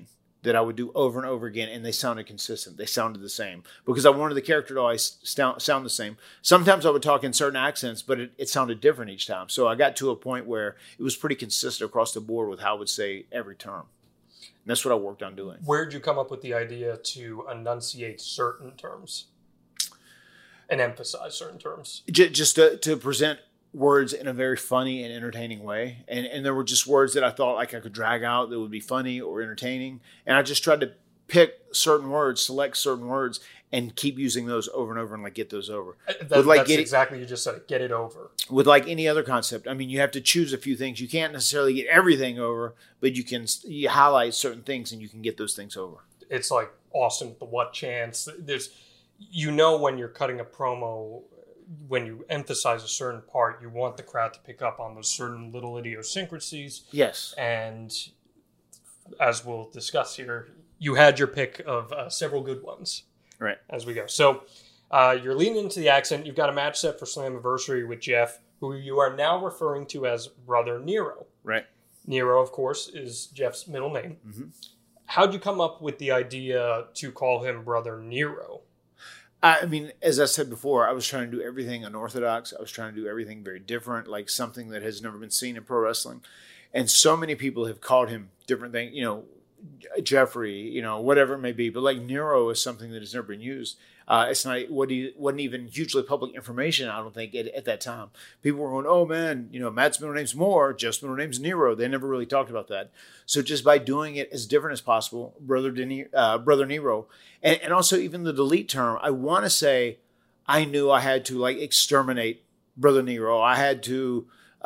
that I would do over and over again, and they sounded consistent. They sounded the same because I wanted the character to always sound the same. Sometimes I would talk in certain accents, but it sounded different each time. So I got to a point where it was pretty consistent across the board with how I would say every term. And that's what I worked on doing. Where did you come up with the idea to enunciate certain terms and emphasize certain terms? Just to present words in a very funny and entertaining way. And there were just words that I thought like I could drag out that would be funny or entertaining. And I just tried to pick certain words, select certain words, and keep using those over and over and like get those over. That's exactly, you just said it, get it over. With like any other concept, I mean, you have to choose a few things. You can't necessarily get everything over, but you highlight certain things and you can get those things over. It's like Austin with the what chance. There's, when you're cutting a promo, when you emphasize a certain part, you want the crowd to pick up on those certain little idiosyncrasies. Yes. And as we'll discuss here, you had your pick of several good ones. Right. As we go. So you're leaning into the accent. You've got a match set for Slammiversary with Jeff, who you are now referring to as Brother Nero. Right. Nero, of course, is Jeff's middle name. Mm-hmm. How'd you come up with the idea to call him Brother Nero? I mean, as I said before, I was trying to do everything unorthodox. I was trying to do everything very different, like something that has never been seen in pro wrestling. And so many people have called him different things, Jeffrey, whatever it may be. But like Nero is something that has never been used. It's not wasn't even hugely public information, I don't think, at that time. People were going, oh man, Matt's middle name's Moore, Jeff's middle name's Nero. They never really talked about that. So just by doing it as different as possible, Brother Nero, and also even the delete term, I want to say I knew I had to like exterminate Brother Nero. I had to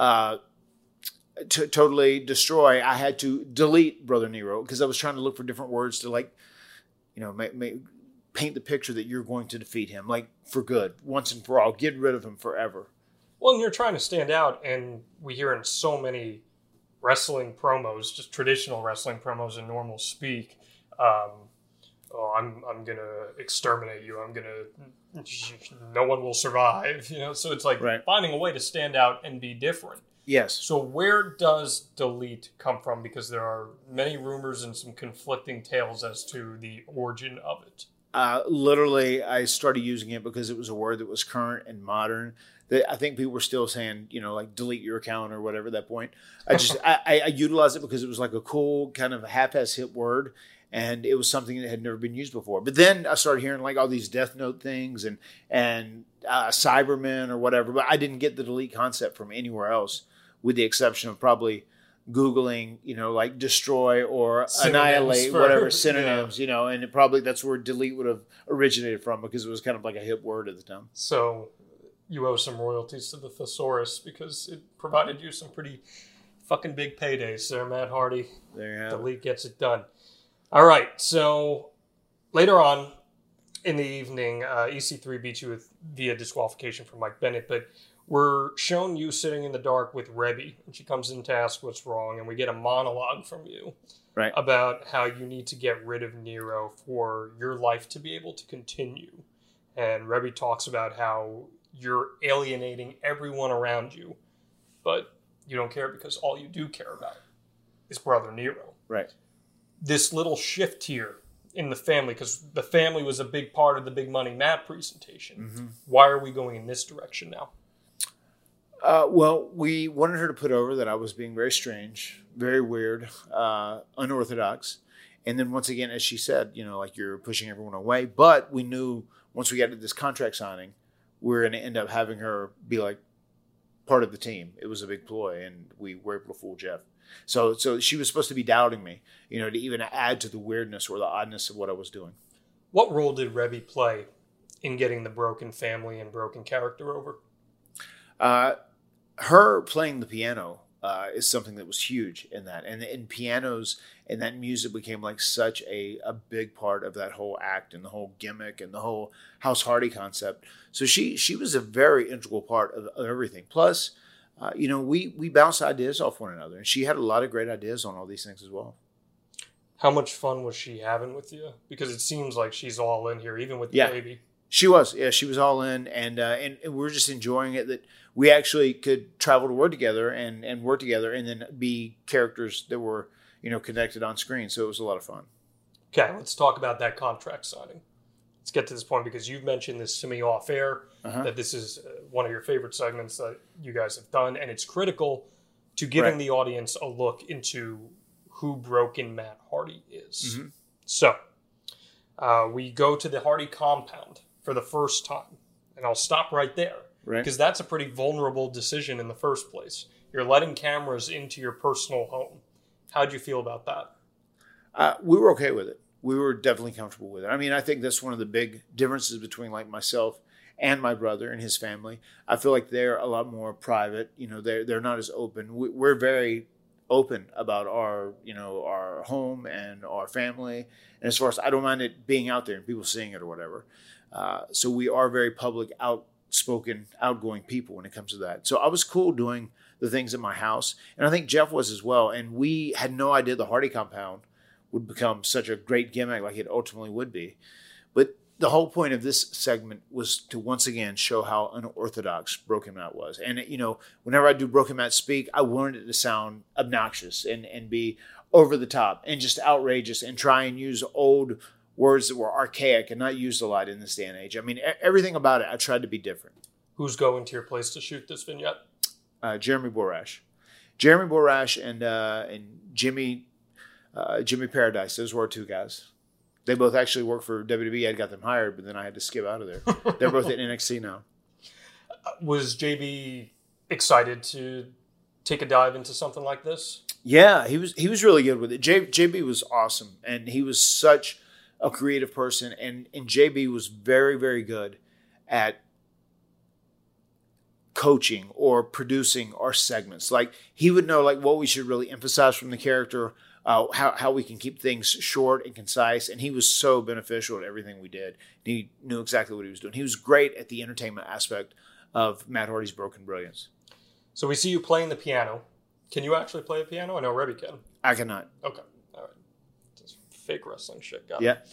totally destroy. I had to delete Brother Nero because I was trying to look for different words to like, paint the picture that you're going to defeat him, like for good, once and for all, get rid of him forever. Well, and you're trying to stand out, and we hear in so many wrestling promos, just traditional wrestling promos in normal speak, I'm going to exterminate you. No one will survive, so it's like finding a way to stand out and be different. Yes. So where does delete come from? Because there are many rumors and some conflicting tales as to the origin of it. Literally, I started using it because it was a word that was current and modern. That I think people were still saying, like delete your account or whatever at that point. I utilized it because it was like a cool kind of half-ass hip word, and it was something that had never been used before. But then I started hearing like all these Death Note things and Cybermen or whatever, but I didn't get the delete concept from anywhere else, with the exception of probably Googling, like destroy or annihilate, whatever synonyms, and it probably that's where delete would have originated from because it was kind of like a hip word at the time. So you owe some royalties to the Thesaurus because it provided you some pretty fucking big paydays there, Matt Hardy. There you have delete gets it done. All right, so later on in the evening, EC3 beats you via disqualification for Mike Bennett, but we're shown you sitting in the dark with Rebby, and she comes in to ask what's wrong, and we get a monologue from you about how you need to get rid of Nero for your life to be able to continue. And Rebby talks about how you're alienating everyone around you, but you don't care because all you do care about is Brother Nero. Right. This little shift here in the family, because the family was a big part of the Big Money Matt presentation. Mm-hmm. Why are we going in this direction now? Well, we wanted her to put over that I was being very strange, very weird, unorthodox. And then once again, as she said, like you're pushing everyone away. But we knew once we got to this contract signing, we were going to end up having her be like part of the team. It was a big ploy, and we were able to fool Jeff. So she was supposed to be doubting me, to even add to the weirdness or the oddness of what I was doing. What role did Rebby play in getting the broken family and broken character over? Her playing the piano is something that was huge in that. And pianos and that music became like such a big part of that whole act and the whole gimmick and the whole House Hardy concept. So she was a very integral part of everything. Plus, we bounced ideas off one another, and she had a lot of great ideas on all these things as well. How much fun was she having with you? Because it seems like she's all in here, even with the baby. She was. Yeah, she was all in, and we were just enjoying it that we actually could travel to work together and work together and then be characters that were, connected on screen. So it was a lot of fun. Okay, let's talk about that contract signing. Let's get to this point because you've mentioned this to me off air, that this is one of your favorite segments that you guys have done, and it's critical to giving the audience a look into who Broken Matt Hardy is. Mm-hmm. So, we go to the Hardy compound for the first time, and I'll stop right there, because that's a pretty vulnerable decision in the first place. You're letting cameras into your personal home. How'd you feel about that? We were okay with it. We were definitely comfortable with it. I mean, I think that's one of the big differences between like myself and my brother and his family. I feel like they're a lot more private. You know, they're not as open. We're very open about our home and our family. And as far as I don't mind it being out there and people seeing it or whatever. So we are very public, outspoken, outgoing people when it comes to that. So I was cool doing the things in my house. And I think Jeff was as well. And we had no idea the Hardy compound would become such a great gimmick like it ultimately would be. But the whole point of this segment was to once again show how unorthodox Broken Matt was. And, you know, whenever I do Broken Matt speak, I wanted it to sound obnoxious and be over the top and just outrageous and try and use old words that were archaic and not used a lot in this day and age. I mean, everything about it, I tried to be different. Who's going to your place to shoot this vignette? Jeremy Borash. Jeremy Borash and Jimmy Paradise. Those were our two guys. They both actually work for WWE. I got them hired, but then I had to skip out of there. They're both at NXT now. Was JB excited to take a dive into something like this? Yeah, he was really good with it. JB was awesome, and he was such a creative person, and JB was very, very good at coaching or producing our segments. Like, he would know like what we should really emphasize from the character, how we can keep things short and concise, and he was so beneficial at everything we did. He knew exactly what he was doing. He was great at the entertainment aspect of Matt Hardy's Broken Brilliance. So we see you playing the piano. Can you actually play a piano? I know Rebby can. I cannot. Okay. All right. Just fake wrestling shit. Got it.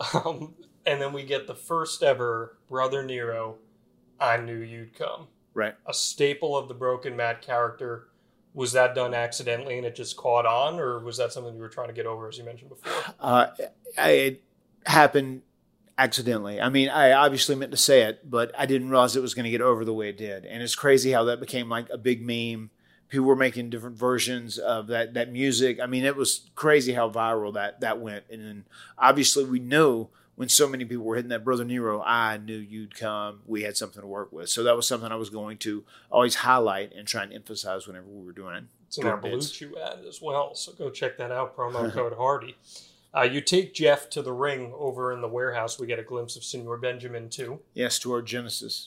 And then we get the first ever Brother Nero, I Knew You'd Come. Right. A staple of the Broken Matt character. Was that done accidentally and it just caught on, or was that something you were trying to get over, as you mentioned before? It happened accidentally. I mean, I obviously meant to say it, but I didn't realize it was going to get over the way it did. And it's crazy how that became like a big meme. People were making different versions of that music. I mean, it was crazy how viral that went. And then obviously we knew when so many people were hitting that Brother Nero, I Knew You'd Come, we had something to work with. So that was something I was going to always highlight and try and emphasize whenever we were doing it. It's in our Blue Chew ad as well, so go check that out, promo code Hardy. You take Jeff to the ring over in the warehouse. We get a glimpse of Senor Benjamin, too. Yes, to our genesis.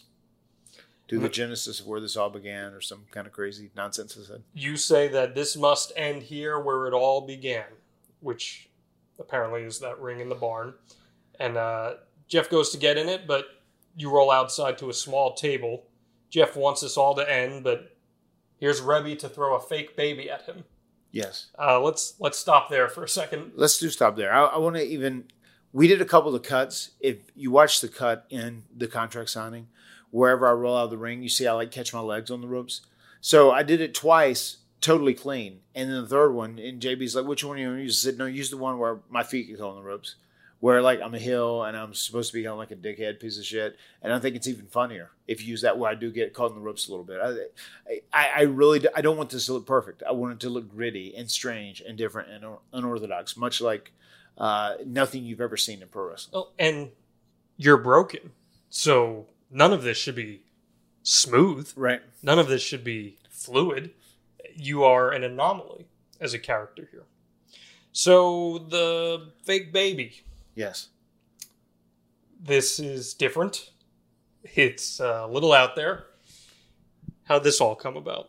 To the genesis of where this all began, or some kind of crazy nonsense I said. You say that this must end here where it all began, which apparently is that ring in the barn. And Jeff goes to get in it, but you roll outside to a small table. Jeff wants this all to end, but here's Rebby to throw a fake baby at him. Yes. Let's stop there for a second. Let's do stop there. I want to even... We did a couple of cuts. If you watch the cut in the contract signing, wherever I roll out of the ring, you see I like catch my legs on the ropes. So I did it twice, totally clean. And then the third one, and JB's like, which one are you going to use? I said, no, use the one where my feet get on the ropes. Where like I'm a heel and I'm supposed to be kind of like a dickhead piece of shit. And I think it's even funnier if you use that where I do get caught in the ropes a little bit. I really don't want this to look perfect. I want it to look gritty and strange and different and unorthodox, much like nothing you've ever seen in pro wrestling. Oh, and you're broken. So none of this should be smooth. Right. None of this should be fluid. You are an anomaly as a character here. So the fake baby. Yes. This is different. It's a little out there. How'd this all come about?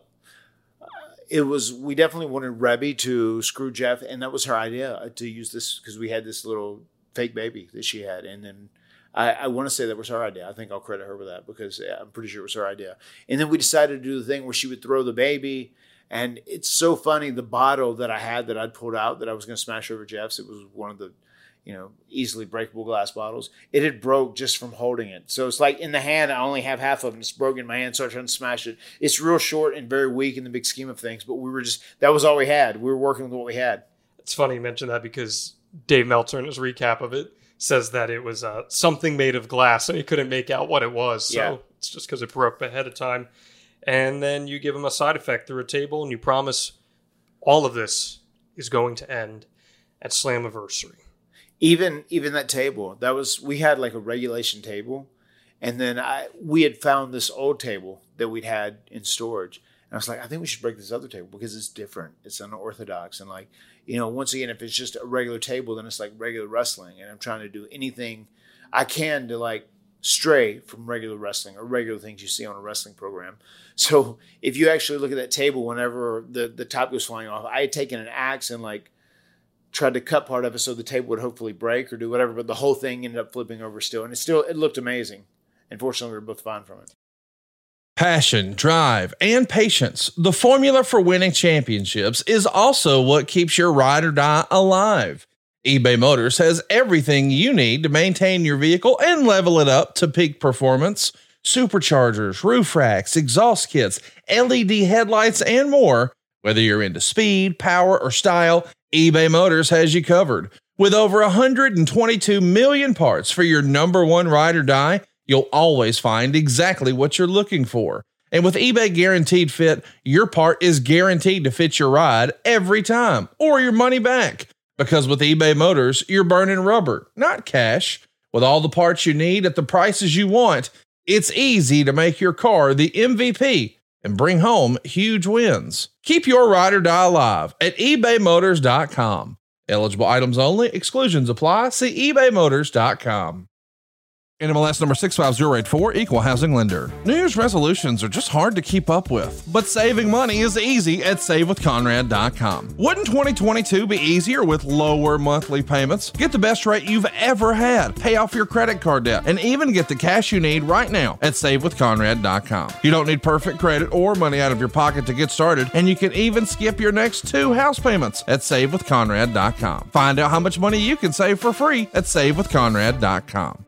We definitely wanted Rebby to screw Jeff, and that was her idea to use this because we had this little fake baby that she had. And then I want to say that was her idea. I think I'll credit her with that because I'm pretty sure it was her idea. And then we decided to do the thing where she would throw the baby. And it's so funny, the bottle that I had that I'd pulled out that I was going to smash over Jeff's, it was one of the easily breakable glass bottles. It had broke just from holding it. So it's like in the hand, I only have half of it. It's broken in my hand, so I tried to smash it. It's real short and very weak in the big scheme of things, but that was all we had. We were working with what we had. It's funny you mention that because Dave Meltzer, in his recap of it, says that it was something made of glass, and he couldn't make out what it was. So it's just because it broke ahead of time. And then you give him a side effect through a table, and you promise all of this is going to end at Slammiversary. Even that table, we had like a regulation table, and then we had found this old table that we'd had in storage. And I was like, I think we should break this other table because it's different. It's unorthodox. And like, once again, if it's just a regular table, then it's like regular wrestling. And I'm trying to do anything I can to like stray from regular wrestling or regular things you see on a wrestling program. So if you actually look at that table, whenever the top goes flying off, I had taken an axe and like tried to cut part of it so the table would hopefully break or do whatever. But the whole thing ended up flipping over still. And it looked amazing. Unfortunately, we were both fine from it. Passion, drive, and patience. The formula for winning championships is also what keeps your ride or die alive. eBay Motors has everything you need to maintain your vehicle and level it up to peak performance. Superchargers, roof racks, exhaust kits, LED headlights, and more. Whether you're into speed, power, or style, eBay Motors has you covered. With over 122 million parts for your number one ride or die, you'll always find exactly what you're looking for. And with eBay Guaranteed Fit, your part is guaranteed to fit your ride every time or your money back. Because with eBay Motors, you're burning rubber, not cash. With all the parts you need at the prices you want, it's easy to make your car the MVP and bring home huge wins. Keep your ride or die alive at ebaymotors.com. Eligible items only. Exclusions apply. See ebaymotors.com. NMLS number 65084, Equal Housing Lender. New Year's resolutions are just hard to keep up with, but saving money is easy at SaveWithConrad.com. Wouldn't 2022 be easier with lower monthly payments? Get the best rate you've ever had, pay off your credit card debt, and even get the cash you need right now at SaveWithConrad.com. You don't need perfect credit or money out of your pocket to get started, and you can even skip your next 2 house payments at SaveWithConrad.com. Find out how much money you can save for free at SaveWithConrad.com.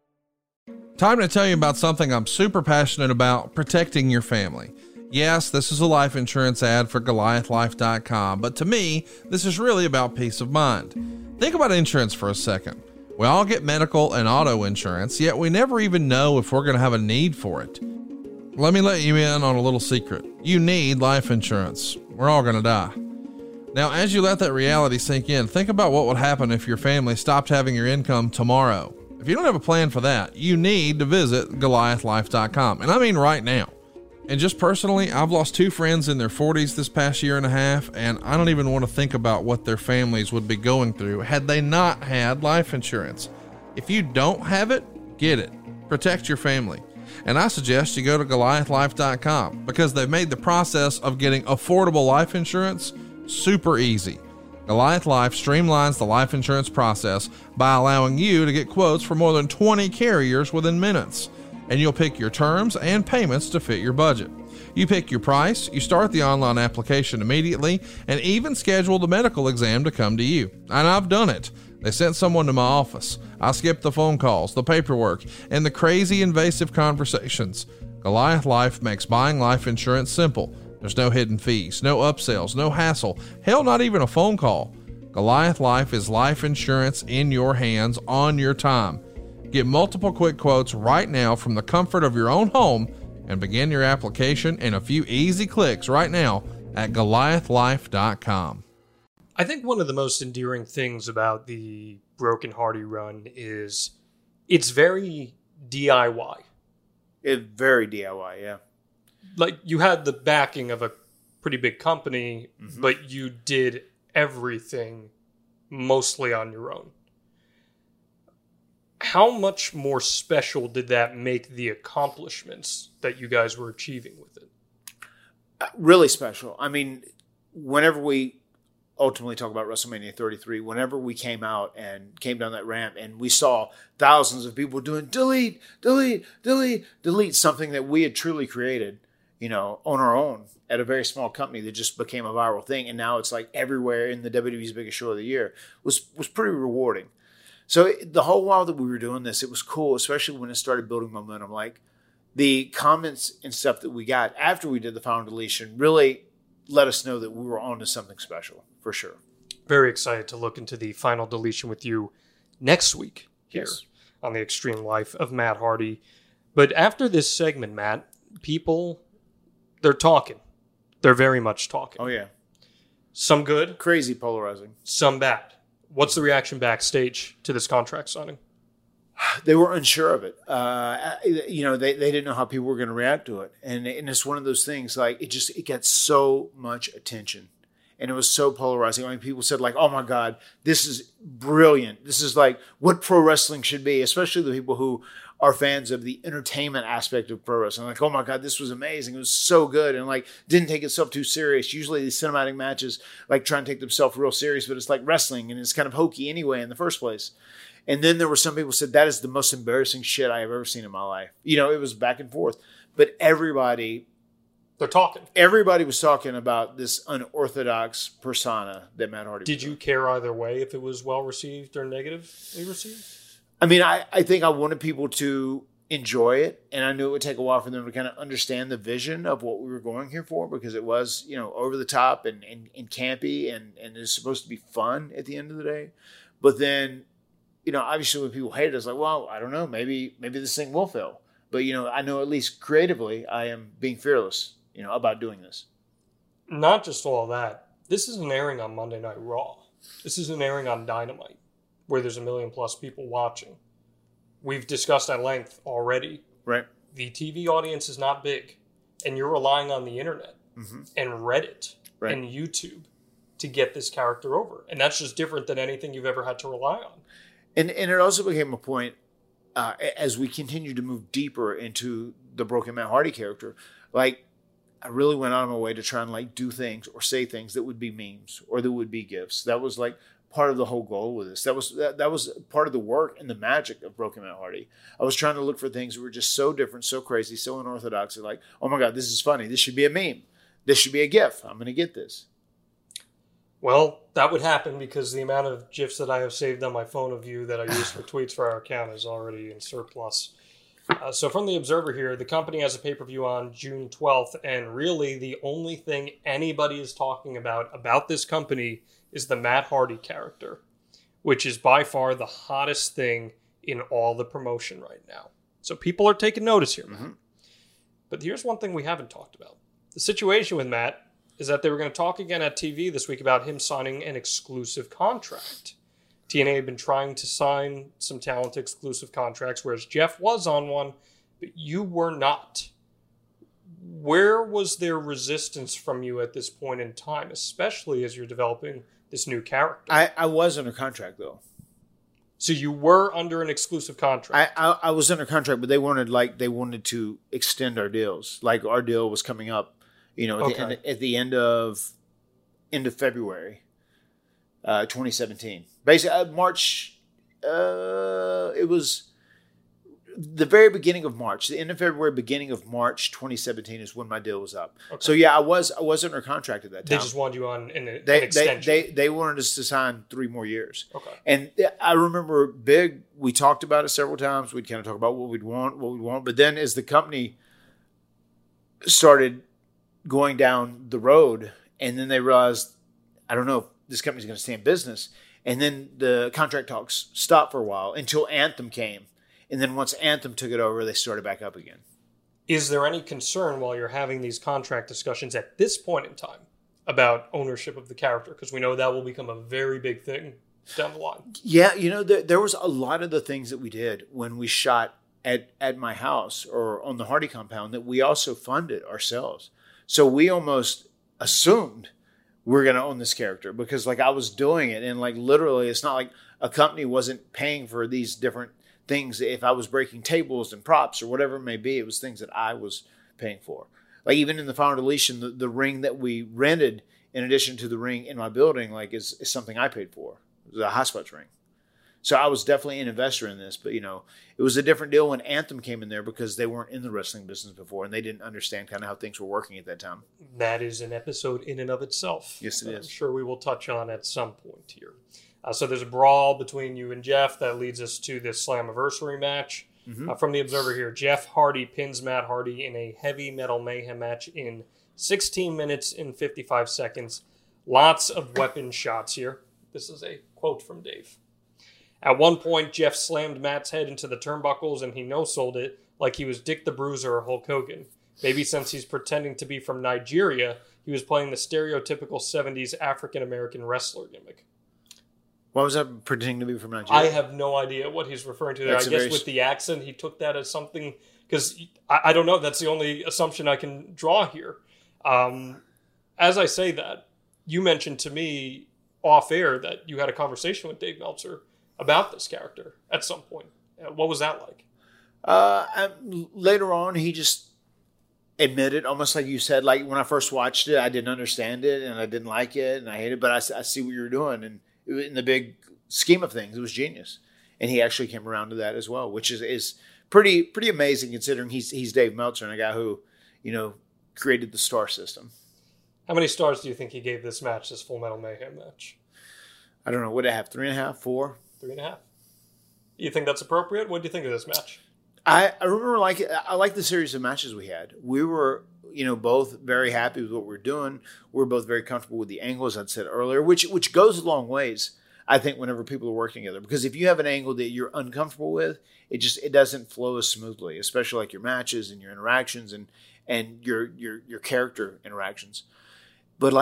Time to tell you about something I'm super passionate about: protecting your family. Yes, this is a life insurance ad for GoliathLife.com, but to me, this is really about peace of mind. Think about insurance for a second. We all get medical and auto insurance, yet we never even know if we're going to have a need for it. Let me let you in on a little secret. You need life insurance. We're all going to die. Now, as you let that reality sink in, think about what would happen if your family stopped having your income tomorrow. If you don't have a plan for that, you need to visit GoliathLife.com. And I mean right now. And just personally, I've lost 2 friends in their 40s this past year and a half, and I don't even want to think about what their families would be going through had they not had life insurance. If you don't have it, get it. Protect your family. And I suggest you go to GoliathLife.com because they've made the process of getting affordable life insurance super easy. Goliath Life streamlines the life insurance process by allowing you to get quotes for more than 20 carriers within minutes. And you'll pick your terms and payments to fit your budget. You pick your price, you start the online application immediately, and even schedule the medical exam to come to you. And I've done it. They sent someone to my office. I skipped the phone calls, the paperwork, and the crazy invasive conversations. Goliath Life makes buying life insurance simple. There's no hidden fees, no upsells, no hassle, hell, not even a phone call. Goliath Life is life insurance in your hands on your time. Get multiple quick quotes right now from the comfort of your own home and begin your application in a few easy clicks right now at GoliathLife.com. I think one of the most endearing things about the Broken Hardy run is it's very DIY. It's very DIY, yeah. Like, you had the backing of a pretty big company, but you did everything mostly on your own. How much more special did that make the accomplishments that you guys were achieving with it? Really special. I mean, whenever we ultimately talk about WrestleMania 33, whenever we came out and came down that ramp and we saw thousands of people doing delete, something that we had truly created, on our own at a very small company that just became a viral thing. And now it's like everywhere in the WWE's biggest show of the year was pretty rewarding. So the whole while that we were doing this, it was cool, especially when it started building momentum. Like the comments and stuff that we got after we did the final deletion really let us know that we were on to something special, for sure. very excited to look into the final deletion with you next week here Yes. on the Extreme Life of Matt Hardy. But after this segment, Matt, people, they're talking. They're very much talking. Oh, yeah. Some good, Crazy polarizing. some bad. What's the reaction backstage to this contract signing? They were unsure of it. They didn't know how people were going to react to it. And it's one of those things, like, it got so much attention. And it was so polarizing. I mean, people said, like, oh, my God, this is brilliant. This is, like, what pro wrestling should be, especially the people who are fans of the entertainment aspect of pro wrestling. Like, oh, my God, this was amazing. It was so good. And, like, didn't take itself too serious. Usually these cinematic matches, like, try and take themselves real serious, but it's like wrestling, and it's kind of hokey anyway in the first place. And then there were some people who said, that is the most embarrassing shit I have ever seen in my life. You know, it was back and forth. But everybody They're talking. was talking about this unorthodox persona that Matt Hardy Did you care either way if it was well received or negatively received? I mean, I think I wanted people to enjoy it, and I knew it would take a while for them to kind of understand the vision of what we were going here for, because it was, over the top and campy, and it's supposed to be fun at the end of the day. But then, obviously when people hate it, it's like, well, I don't know, maybe this thing will fail. But, I know at least creatively I am being fearless, about doing this. Not just all that. This isn't airing on Monday Night Raw. This isn't airing on Dynamite, where there's 1 million plus people watching. We've discussed at length already. Right. The TV audience is not big, and you're relying on the internet and Reddit and YouTube to get this character over. And that's just different than anything you've ever had to rely on. And it also became a point, as we continue to move deeper into the Broken Matt Hardy character, like, I really went out of my way to try and, like, do things or say things that would be memes or that would be gifs. That was, like, part of the whole goal with this. That was part of the work and the magic of Broken Matt Hardy. I was trying to look for things that were just so different, so crazy, so unorthodox. Like, oh my God, this is funny. This should be a meme. This should be a gif. I'm going to get this. Well, that would happen because the amount of GIFs that I have saved on my phone of you that I use for tweets for our account is already in surplus. So from the Observer here, the company has a pay-per-view on June 12th, and really the only thing anybody is talking about this company is the Matt Hardy character, which is by far the hottest thing in all the promotion right now. So people are taking notice here, Matt. But here's one thing we haven't talked about. The situation with Matt is that they were going to talk again at TV this week about him signing an exclusive contract. TNA had been trying to sign some talent exclusive contracts, whereas Jeff was on one, but you were not. Where was there resistance from you at this point in time, especially as you're developing this new character? I was under contract, though. So you were under an exclusive contract. I was under contract, but they wanted to extend our deals. Like, our deal was coming up, at the end of February, 2017. Basically, March. It was the very beginning of March, the end of February, beginning of March 2017 is when my deal was up. Okay. So yeah, I was under contract at that time. They just wanted you on an extension. They wanted us to sign 3 more years. Okay. And I remember we talked about it several times. We'd kind of talk about what we'd want. But then as the company started going down the road, and then they realized, I don't know if this company's going to stay in business. And then the contract talks stopped for a while until Anthem came. And then once Anthem took it over, they started back up again. Is there any concern while you're having these contract discussions at this point in time about ownership of the character? Because we know that will become a very big thing down the line. Yeah, there was a lot of the things that we did when we shot at my house or on the Hardy compound that we also funded ourselves. So we almost assumed we're going to own this character because, like, I was doing it. And, like, literally, it's not like a company wasn't paying for these different things. If I was breaking tables and props or whatever it may be, it was things that I was paying for. Like, even in the final deletion, the ring that we rented, in addition to the ring in my building, like, is something I paid for. It was a Hot Spots ring. So I was definitely an investor in this, but, it was a different deal when Anthem came in there because they weren't in the wrestling business before and they didn't understand kind of how things were working at that time. That is an episode in and of itself. Yes, it is. I'm sure we will touch on at some point here. So there's a brawl between you and Jeff that leads us to this Slammiversary match. Mm-hmm. From the Observer here, Jeff Hardy pins Matt Hardy in a Heavy Metal Mayhem match in 16 minutes and 55 seconds. Lots of weapon shots here. This is a quote from Dave. At one point, Jeff slammed Matt's head into the turnbuckles and he no-sold it like he was Dick the Bruiser or Hulk Hogan. Maybe since he's pretending to be from Nigeria, he was playing the stereotypical 70s African-American wrestler gimmick. Why was that pretending to be from Nigeria? I have no idea what he's referring to there. That's I guess with the accent, he took that as something... Because I don't know. That's the only assumption I can draw here. As I say that, you mentioned to me off air that you had a conversation with Dave Meltzer about this character at some point. What was that like? Later on, he just admitted, almost like you said, like when I first watched it, I didn't understand it and I didn't like it and I hate it, but I see what you're doing. And in the big scheme of things, it was genius. And he actually came around to that as well, which is pretty amazing considering he's Dave Meltzer and a guy who, created the star system. How many stars do you think he gave this match, this Full Metal Mayhem match? I don't know. What did I have? 3.5, 4? 3.5. You think that's appropriate? What do you think of this match? I remember I like the series of matches we had. We were, both very happy with what we're doing. We're both very comfortable with the angles I'd said earlier, which goes a long ways, I think, whenever people are working together. Because if you have an angle that you're uncomfortable with, it doesn't flow as smoothly, especially like your matches and your interactions and your character interactions. But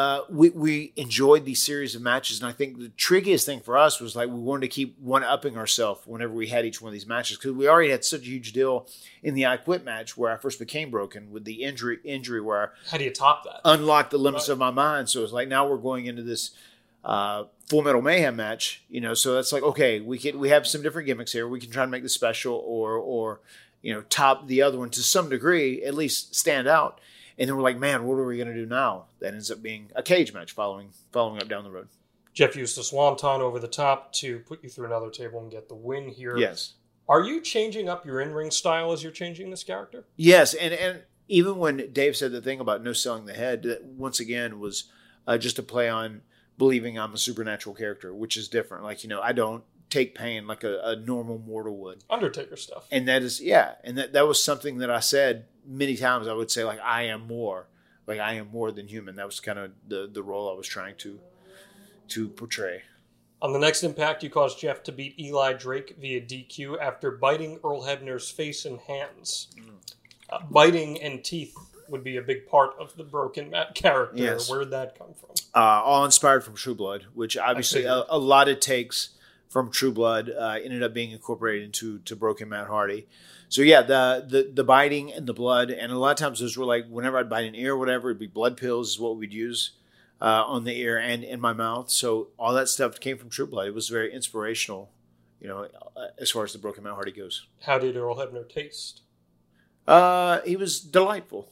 we enjoyed these series of matches, and I think the trickiest thing for us was we wanted to keep one-upping ourselves whenever we had each one of these matches because we already had such a huge deal in the I Quit match where I first became broken with the injury where how do you top that? Unlocked the limits of my mind. So it's now we're going into this Full Metal Mayhem match, So that's okay, we have some different gimmicks here. We can try to make this special or top the other one to some degree, at least stand out. And then we're like, man, what are we going to do now? That ends up being a cage match following up down the road. Jeff used a swanton over the top to put you through another table and get the win here. Yes. Are you changing up your in-ring style as you're changing this character? Yes, and even when Dave said the thing about no selling the head, that once again was just a play on believing I'm a supernatural character, which is different. I don't take pain like a normal mortal would. Undertaker stuff. And that is, and that was something that I said many times. I would say I am more than human. That was kind of the role I was trying to portray. On the next Impact, you caused Jeff to beat Eli Drake via DQ after biting Earl Hebner's face and hands. Biting and teeth would be a big part of the Broken Matt character. Yes. Where did that come from? All inspired from True Blood, which obviously a lot of takes from True Blood ended up being incorporated into Broken Matt Hardy. So yeah, the biting and the blood, and a lot of times those were whenever I'd bite an ear or whatever, it'd be blood pills is what we'd use on the ear and in my mouth. So all that stuff came from True Blood. It was very inspirational, as far as the Broken Matt Hardy goes. How did Earl Hebner taste? He was delightful.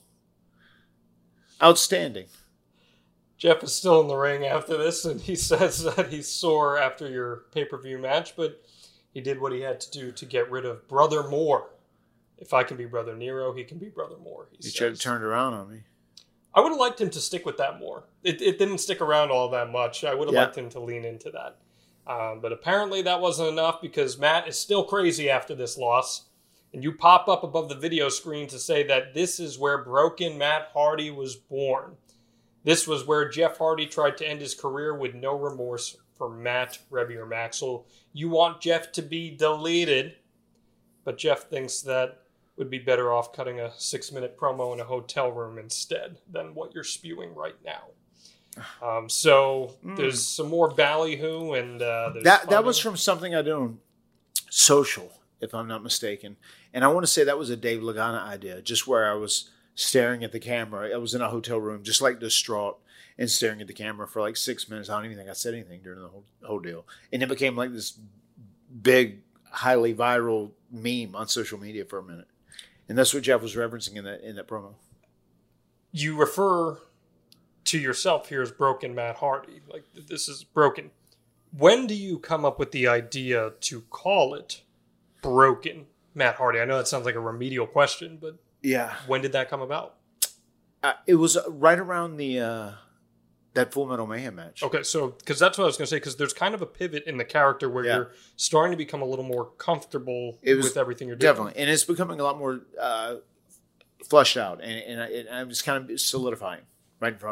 Outstanding. Jeff is still in the ring after this, and he says that he's sore after your pay-per-view match, but he did what he had to do to get rid of Brother Moore. If I can be Brother Nero, he can be Brother Moore. He tried to turn it around on me. I would have liked him to stick with that more. It didn't stick around all that much. I would have liked him to lean into that. But apparently that wasn't enough because Matt is still crazy after this loss. And you pop up above the video screen to say that this is where Broken Matt Hardy was born. This was where Jeff Hardy tried to end his career with no remorse for Matt, Rebby, or Maxwell. You want Jeff to be deleted, but Jeff thinks that would be better off cutting a 6-minute promo in a hotel room instead than what you're spewing right now. There's some more ballyhoo, and that was from something I did on Social, if I'm not mistaken. And I want to say that was a Dave Lagana idea, just where I was staring at the camera. I was in a hotel room, just distraught, and staring at the camera for 6 minutes. I don't even think I said anything during the whole deal. And it became this big, highly viral meme on social media for a minute. And that's what Jeff was referencing in that promo. You refer to yourself here as Broken Matt Hardy. This is broken. When do you come up with the idea to call it Broken Matt Hardy? I know that sounds like a remedial question, but yeah, when did that come about? It was right around that Full Metal Mayhem match. Okay, so because that's what I was going to say, because there's kind of a pivot in the character where you're starting to become a little more comfortable with everything you're doing. Definitely, and it's becoming a lot more fleshed out, and I'm just kind of solidifying right in front of us.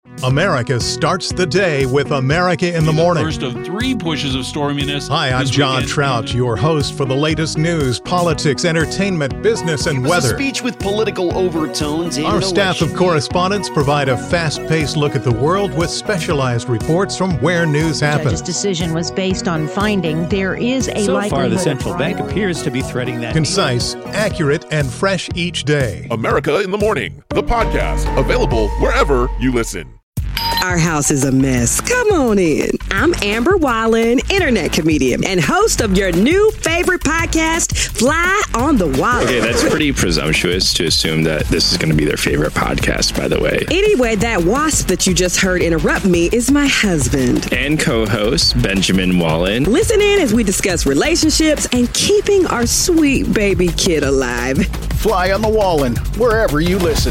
America starts the day with America in the Morning. First of 3 pushes of storminess. Hi, I'm this John weekend. Trout, your host for the latest news, politics, entertainment, business, and It was weather. a speech with political overtones. And Our staff of election. correspondents provide a fast-paced look at the world with specialized reports from where news The judge's happens. decision was based on finding there is a So likelihood far, the of central fraud. bank appears to be threading that Concise, accurate, and fresh each day. America in the Morning, the podcast, available wherever you listen. Our house is a mess. Come on in. I'm Amber Wallen, internet comedian and host of your new favorite podcast, Fly on the Wall. Okay, that's pretty presumptuous to assume that this is going to be their favorite podcast, by the way. Anyway, that wasp that you just heard interrupt me is my husband. And co-host Benjamin Wallen. Listen in as we discuss relationships and keeping our sweet baby kid alive. Fly on the Wallen, wherever you listen.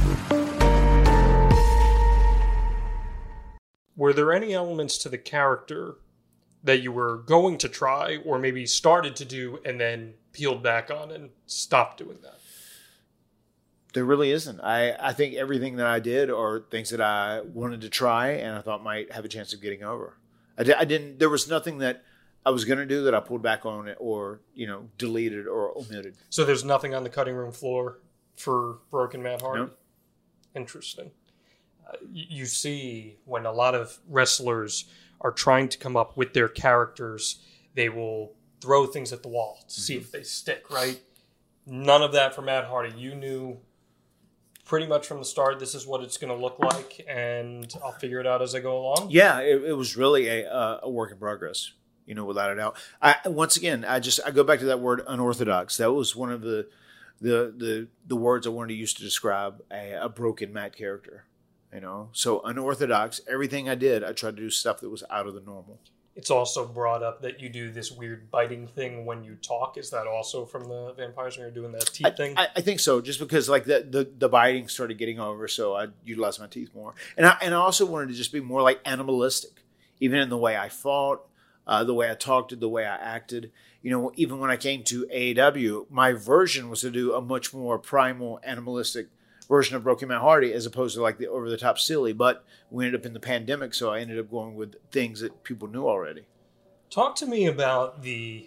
Were there any elements to the character that you were going to try or maybe started to do and then peeled back on and stopped doing that? There really isn't. I think everything that I did are things that I wanted to try and I thought might have a chance of getting over. I didn't. There was nothing that I was going to do that I pulled back on it or, deleted or omitted. So there's nothing on the cutting room floor for Broken Matt Hardy? No. Interesting. You see when a lot of wrestlers are trying to come up with their characters, they will throw things at the wall to see if they stick, right? None of that for Matt Hardy. You knew pretty much from the start, this is what it's going to look like, and I'll figure it out as I go along. Yeah, it was really a work in progress, without a doubt. Once again, I go back to that word unorthodox. That was one of the words I wanted to use to describe a broken Matt character. So unorthodox. Everything I did, I tried to do stuff that was out of the normal. It's also brought up that you do this weird biting thing when you talk. Is that also from the vampires when you're doing that teeth thing? I think so, just because like the biting started getting over, so I utilized my teeth more. And I also wanted to just be more like animalistic, even in the way I fought, the way I talked, the way I acted. Even when I came to AEW, my version was to do a much more primal, animalistic version of Broken Matt Hardy as opposed to like the over-the-top silly. But we ended up in the pandemic, so I ended up going with things that people knew already. Talk to me about the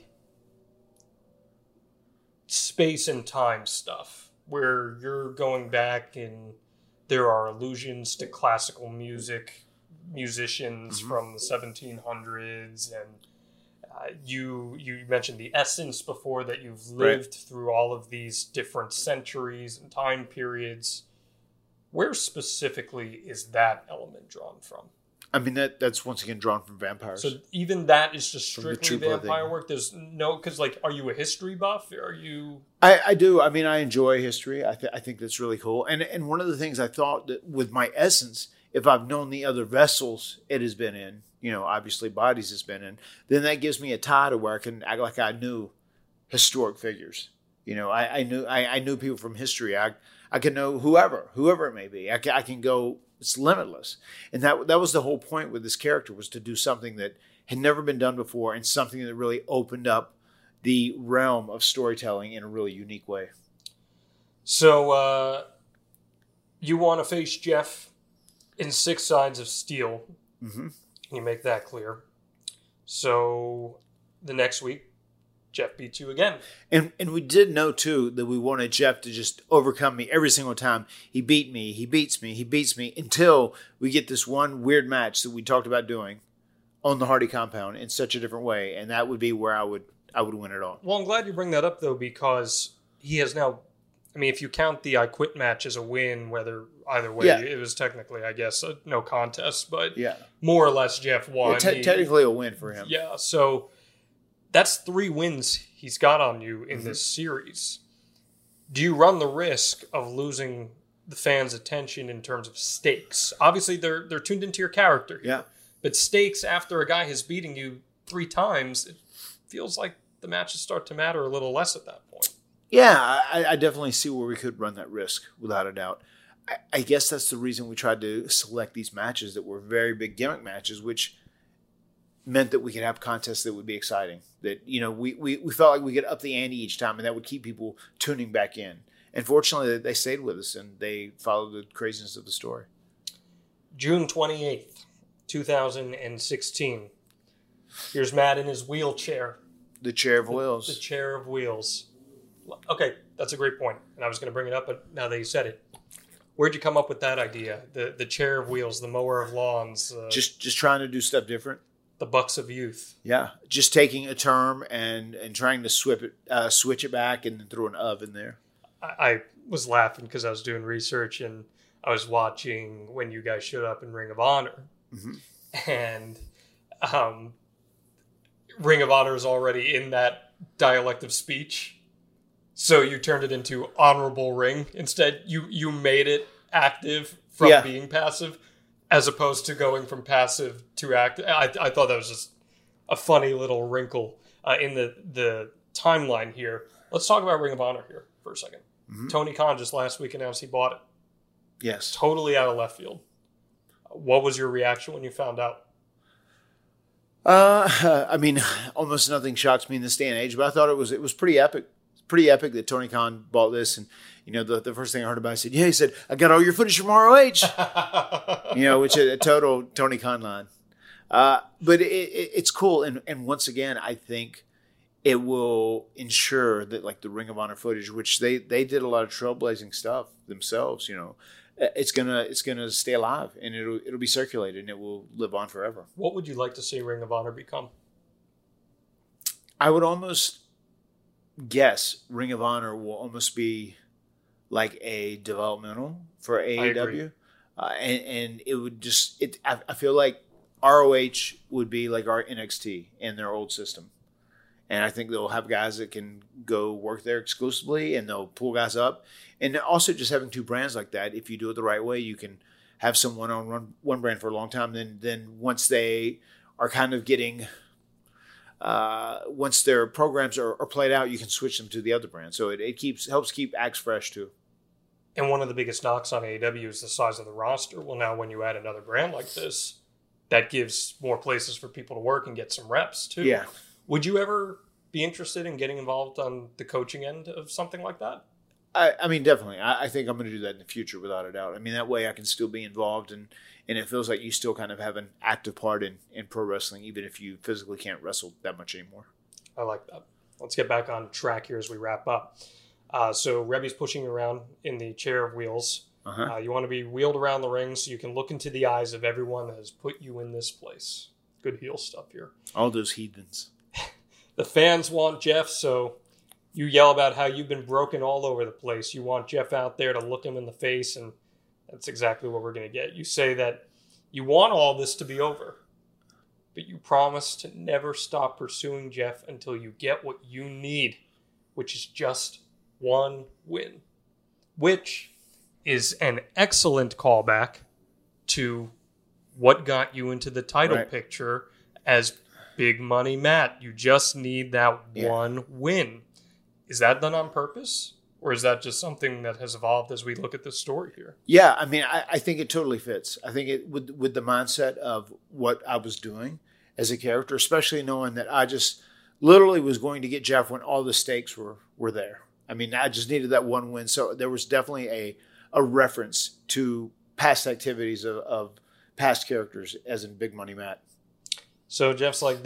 space and time stuff, where you're going back and there are allusions to classical music, musicians from the 1700s, and you mentioned the essence before, that you've lived through all of these different centuries and time periods. Where specifically is that element drawn from? I mean, that's once again drawn from vampires. So even that is just From the strictly True Blood vampire thing. work? There's no, because like, are you a history buff? Are you... I do. I mean, I enjoy history. I think that's really cool. And one of the things I thought that with my essence, if I've known the other vessels it has been in, obviously bodies it's been in, then that gives me a tie to where I can act like I knew historic figures. I knew people from history. I can know whoever it may be. I can go. It's limitless. And that was the whole point with this character, was to do something that had never been done before and something that really opened up the realm of storytelling in a really unique way. So you want to face Jeff in 6 Sides of Steel. Mm-hmm. You make that clear. So the next week, Jeff beats you again. And we did know, too, that we wanted Jeff to just overcome me every single time. He beats me until we get this one weird match that we talked about doing on the Hardy compound in such a different way. And that would be where I would win it all. Well, I'm glad you bring that up, though, because he has now... I mean, if you count the I Quit match as a win, either way, it was technically, I guess, no contest. But more or less, Jeff won. Yeah, technically a win for him. Yeah, so... That's 3 wins he's got on you in this series. Do you run the risk of losing the fans' attention in terms of stakes? Obviously, they're tuned into your character here. Yeah. But stakes after a guy has beaten you 3 times, it feels like the matches start to matter a little less at that point. Yeah, I definitely see where we could run that risk, without a doubt. I guess that's the reason we tried to select these matches that were very big gimmick matches, which meant that we could have contests that would be exciting. That, we felt like we could up the ante each time, and that would keep people tuning back in. And fortunately, they stayed with us, and they followed the craziness of the story. June 28th, 2016. Here's Matt in his wheelchair. The chair of wheels. The chair of wheels. Okay, that's a great point. And I was going to bring it up, but now that you said it. Where'd you come up with that idea? The chair of wheels, the mower of lawns. Just trying to do stuff different. The bucks of youth. Yeah, just taking a term and trying to switch it back and then throw an of in there. I was laughing because I was doing research and I was watching when you guys showed up in Ring of Honor. Mm-hmm. And Ring of Honor is already in that dialect of speech. So you turned it into Honorable Ring. Instead, you made it active from being passive, as opposed to going from passive to active. I thought that was just a funny little wrinkle in the timeline here. Let's talk about Ring of Honor here for a second. Mm-hmm. Tony Khan just last week announced he bought it. Yes. Totally out of left field. What was your reaction when you found out? I mean, almost nothing shocks me in this day and age, but I thought it was pretty epic. Pretty epic that Tony Khan bought this. And, you know, the first thing I heard about it, I said, he said, I got all your footage from ROH. You know, which is a total Tony Khan line. But it's cool. And once again, I think it will ensure that, like, the Ring of Honor footage, which they did a lot of trailblazing stuff themselves, you know, it's gonna stay alive and it'll be circulated and it will live on forever. What would you like to see Ring of Honor become? I would almost guess Ring of Honor will almost be like a developmental for AEW. And it would just, I feel like ROH would be like our NXT in their old system. And I think they'll have guys that can go work there exclusively and they'll pull guys up. And also just having two brands like that, if you do it the right way, you can have someone on one brand for a long time. Then once they are kind of getting, once their programs are played out, you can switch them to the other brand. So it helps keep acts fresh too. And one of the biggest knocks on AEW is the size of the roster. Well, now when you add another brand like this, that gives more places for people to work and get some reps too. Yeah. Would you ever be interested in getting involved on the coaching end of something like that? I mean, definitely. I think I'm going to do that in the future without a doubt. I mean, that way I can still be involved and it feels like you still kind of have an active part in pro wrestling, even if you physically can't wrestle that much anymore. I like that. Let's get back on track here as we wrap up. So Rebby's pushing you around in the chair of wheels. Uh-huh. You want to be wheeled around the ring so you can look into the eyes of everyone that has put you in this place. Good heel stuff here. All those heathens. The fans want Jeff, so you yell about how you've been broken all over the place. You want Jeff out there to look him in the face, and that's exactly what we're going to get. You say that you want all this to be over, but you promise to never stop pursuing Jeff until you get what you need, which is just one win, which is an excellent callback to what got you into the title picture as Big Money Matt. You just need that one win. Is that done on purpose? Or is that just something that has evolved as we look at this story here? Yeah, I mean, I think it totally fits. I think it with the mindset of what I was doing as a character, especially knowing that I just literally was going to get Jeff when all the stakes were there. I mean, I just needed that one win. So there was definitely a reference to past activities of past characters, as in Big Money Matt. So Jeff's like,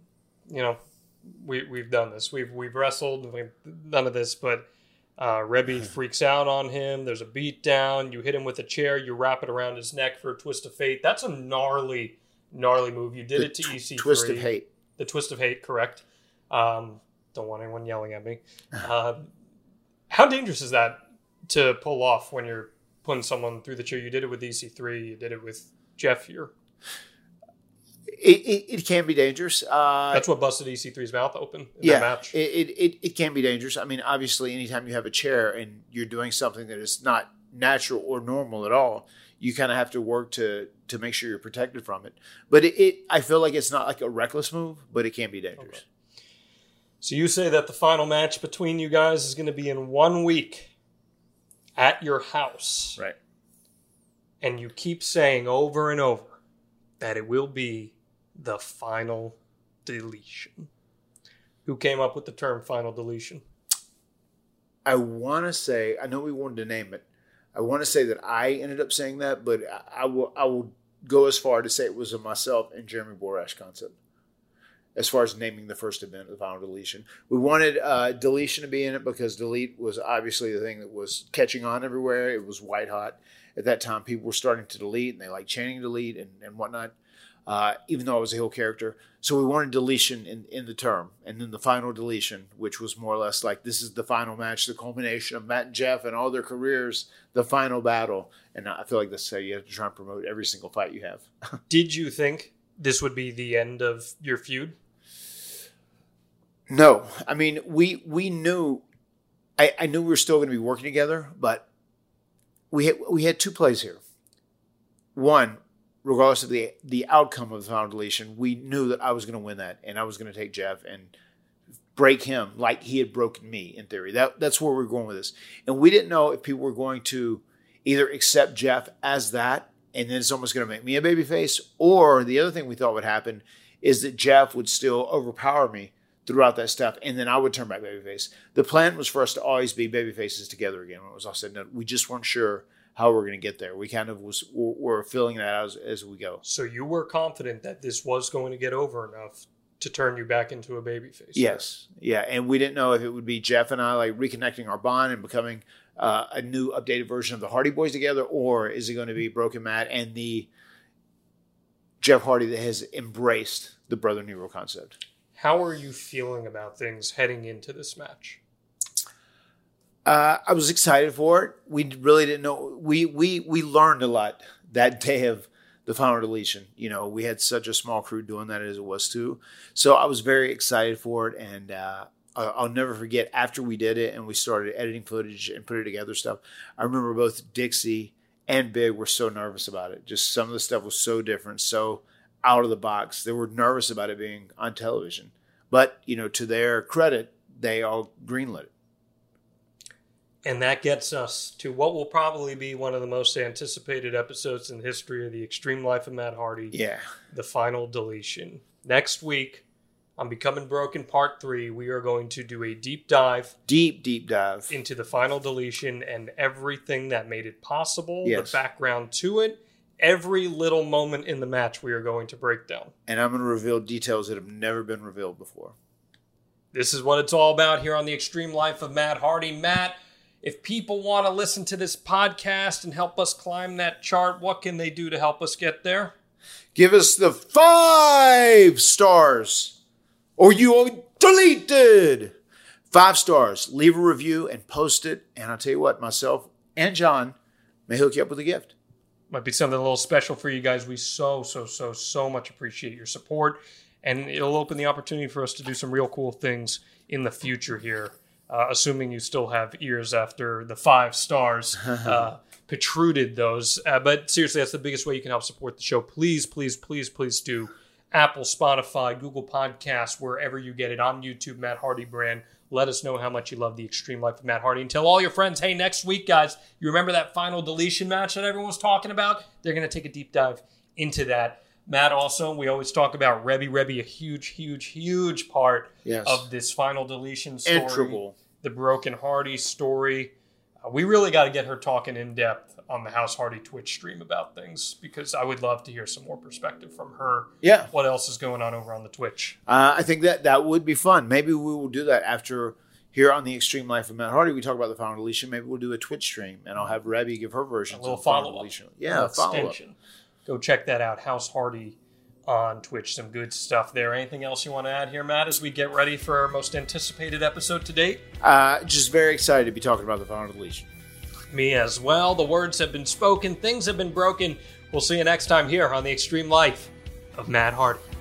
we've done this. We've wrestled. We've none of this, but Rebby freaks out on him. There's a beat down. You hit him with a chair. You wrap it around his neck for a twist of fate. That's a gnarly move. You did it to EC3. Twist of hate. The twist of hate, correct. Don't want anyone yelling at me. How dangerous is that to pull off when you're putting someone through the chair? You did it with EC3. You did it with Jeff here. It can be dangerous. That's what busted EC3's mouth open in that match. It can be dangerous. I mean, obviously, anytime you have a chair and you're doing something that is not natural or normal at all, you kind of have to work to make sure you're protected from it. But I feel like it's not like a reckless move, but it can be dangerous. Okay. So you say that the final match between you guys is going to be in 1 week at your house. Right. And you keep saying over and over that it will be the final deletion. Who came up with the term final deletion? I want to say, I know we wanted to name it. I want to say that I ended up saying that, but I will go as far to say it was a myself and Jeremy Borash concept as far as naming the first event, the Final Deletion. We wanted Deletion to be in it because Delete was obviously the thing that was catching on everywhere. It was white hot. At that time, people were starting to delete, and they liked chanting Delete and whatnot, even though I was a heel character. So we wanted Deletion in the term. And then the Final Deletion, which was more or less like this is the final match, the culmination of Matt and Jeff and all their careers, the final battle. And I feel like that's how you have to try and promote every single fight you have. Did you think this would be the end of your feud? No. I mean, we knew, I knew we were still going to be working together, but we had two plays here. One, regardless of the outcome of the Final Deletion, we knew that I was going to win that, and I was going to take Jeff and break him like he had broken me, in theory. That's where we're going with this. And we didn't know if people were going to either accept Jeff as that, and then it's almost going to make me a babyface, or the other thing we thought would happen is that Jeff would still overpower me throughout that stuff, and then I would turn back babyface. The plan was for us to always be babyfaces together again when it was all said and done. We just weren't sure how we're going to get there. We kind of were filling that out as we go. So you were confident that this was going to get over enough to turn you back into a babyface? Yes. Yeah, and we didn't know if it would be Jeff and I like reconnecting our bond and becoming a new updated version of the Hardy Boys together, or is it going to be Broken Matt and the Jeff Hardy that has embraced the Brother Nero concept? How are you feeling about things heading into this match? I was excited for it. We really didn't know. We learned a lot that day of the Final Deletion. You know, we had such a small crew doing that as it was too. So I was very excited for it, and I'll never forget after we did it and we started editing footage and put it together stuff. I remember both Dixie and Big were so nervous about it. Just some of the stuff was so different, so out of the box. They were nervous about it being on television. But, you know, to their credit, they all greenlit it. And that gets us to what will probably be one of the most anticipated episodes in the history of the Extreme Life of Matt Hardy. Yeah. The Final Deletion. Next week, on Becoming Broken Part 3, we are going to do a deep dive. Deep dive. Into the Final Deletion and everything that made it possible. Yes. The background to it. Every little moment in the match we are going to break down. And I'm going to reveal details that have never been revealed before. This is what it's all about here on the Extreme Life of Matt Hardy. Matt, if people want to listen to this podcast and help us climb that chart, what can they do to help us get there? Give us the 5 stars, or you will be deleted. 5 stars. Leave a review and post it. And I'll tell you what, myself and John may hook you up with a gift. Might be something a little special for you guys. We so much appreciate your support. And it'll open the opportunity for us to do some real cool things in the future here. Assuming you still have ears after the 5 stars protruded those. But seriously, that's the biggest way you can help support the show. Please do. Apple, Spotify, Google Podcasts, wherever you get it, on YouTube, Matt Hardy brand. Let us know how much you love the Extreme Life of Matt Hardy. And tell all your friends, hey, next week, guys, you remember that Final Deletion match that everyone was talking about? They're going to take a deep dive into that. Matt, also, we always talk about Rebby, a huge part of this Final Deletion story. Integral. The Broken Hardy story. We really got to get her talking in depth on the House Hardy Twitch stream about things, because I would love to hear some more perspective from her. Yeah. What else is going on over on the Twitch? I think that would be fun. Maybe we will do that after here on the Extreme Life of Matt Hardy. We talk about the Final Deletion. Maybe we'll do a Twitch stream, and I'll have Rebby give her version. A little follow-up. Yeah, a follow-up. Go check that out. House Hardy on Twitch. Some good stuff there. Anything else you want to add here, Matt, as we get ready for our most anticipated episode to date? Just very excited to be talking about the Final Deletion. Me as well. The words have been spoken. Things have been broken. We'll see you next time here on the Extreme Life of Matt Hardy.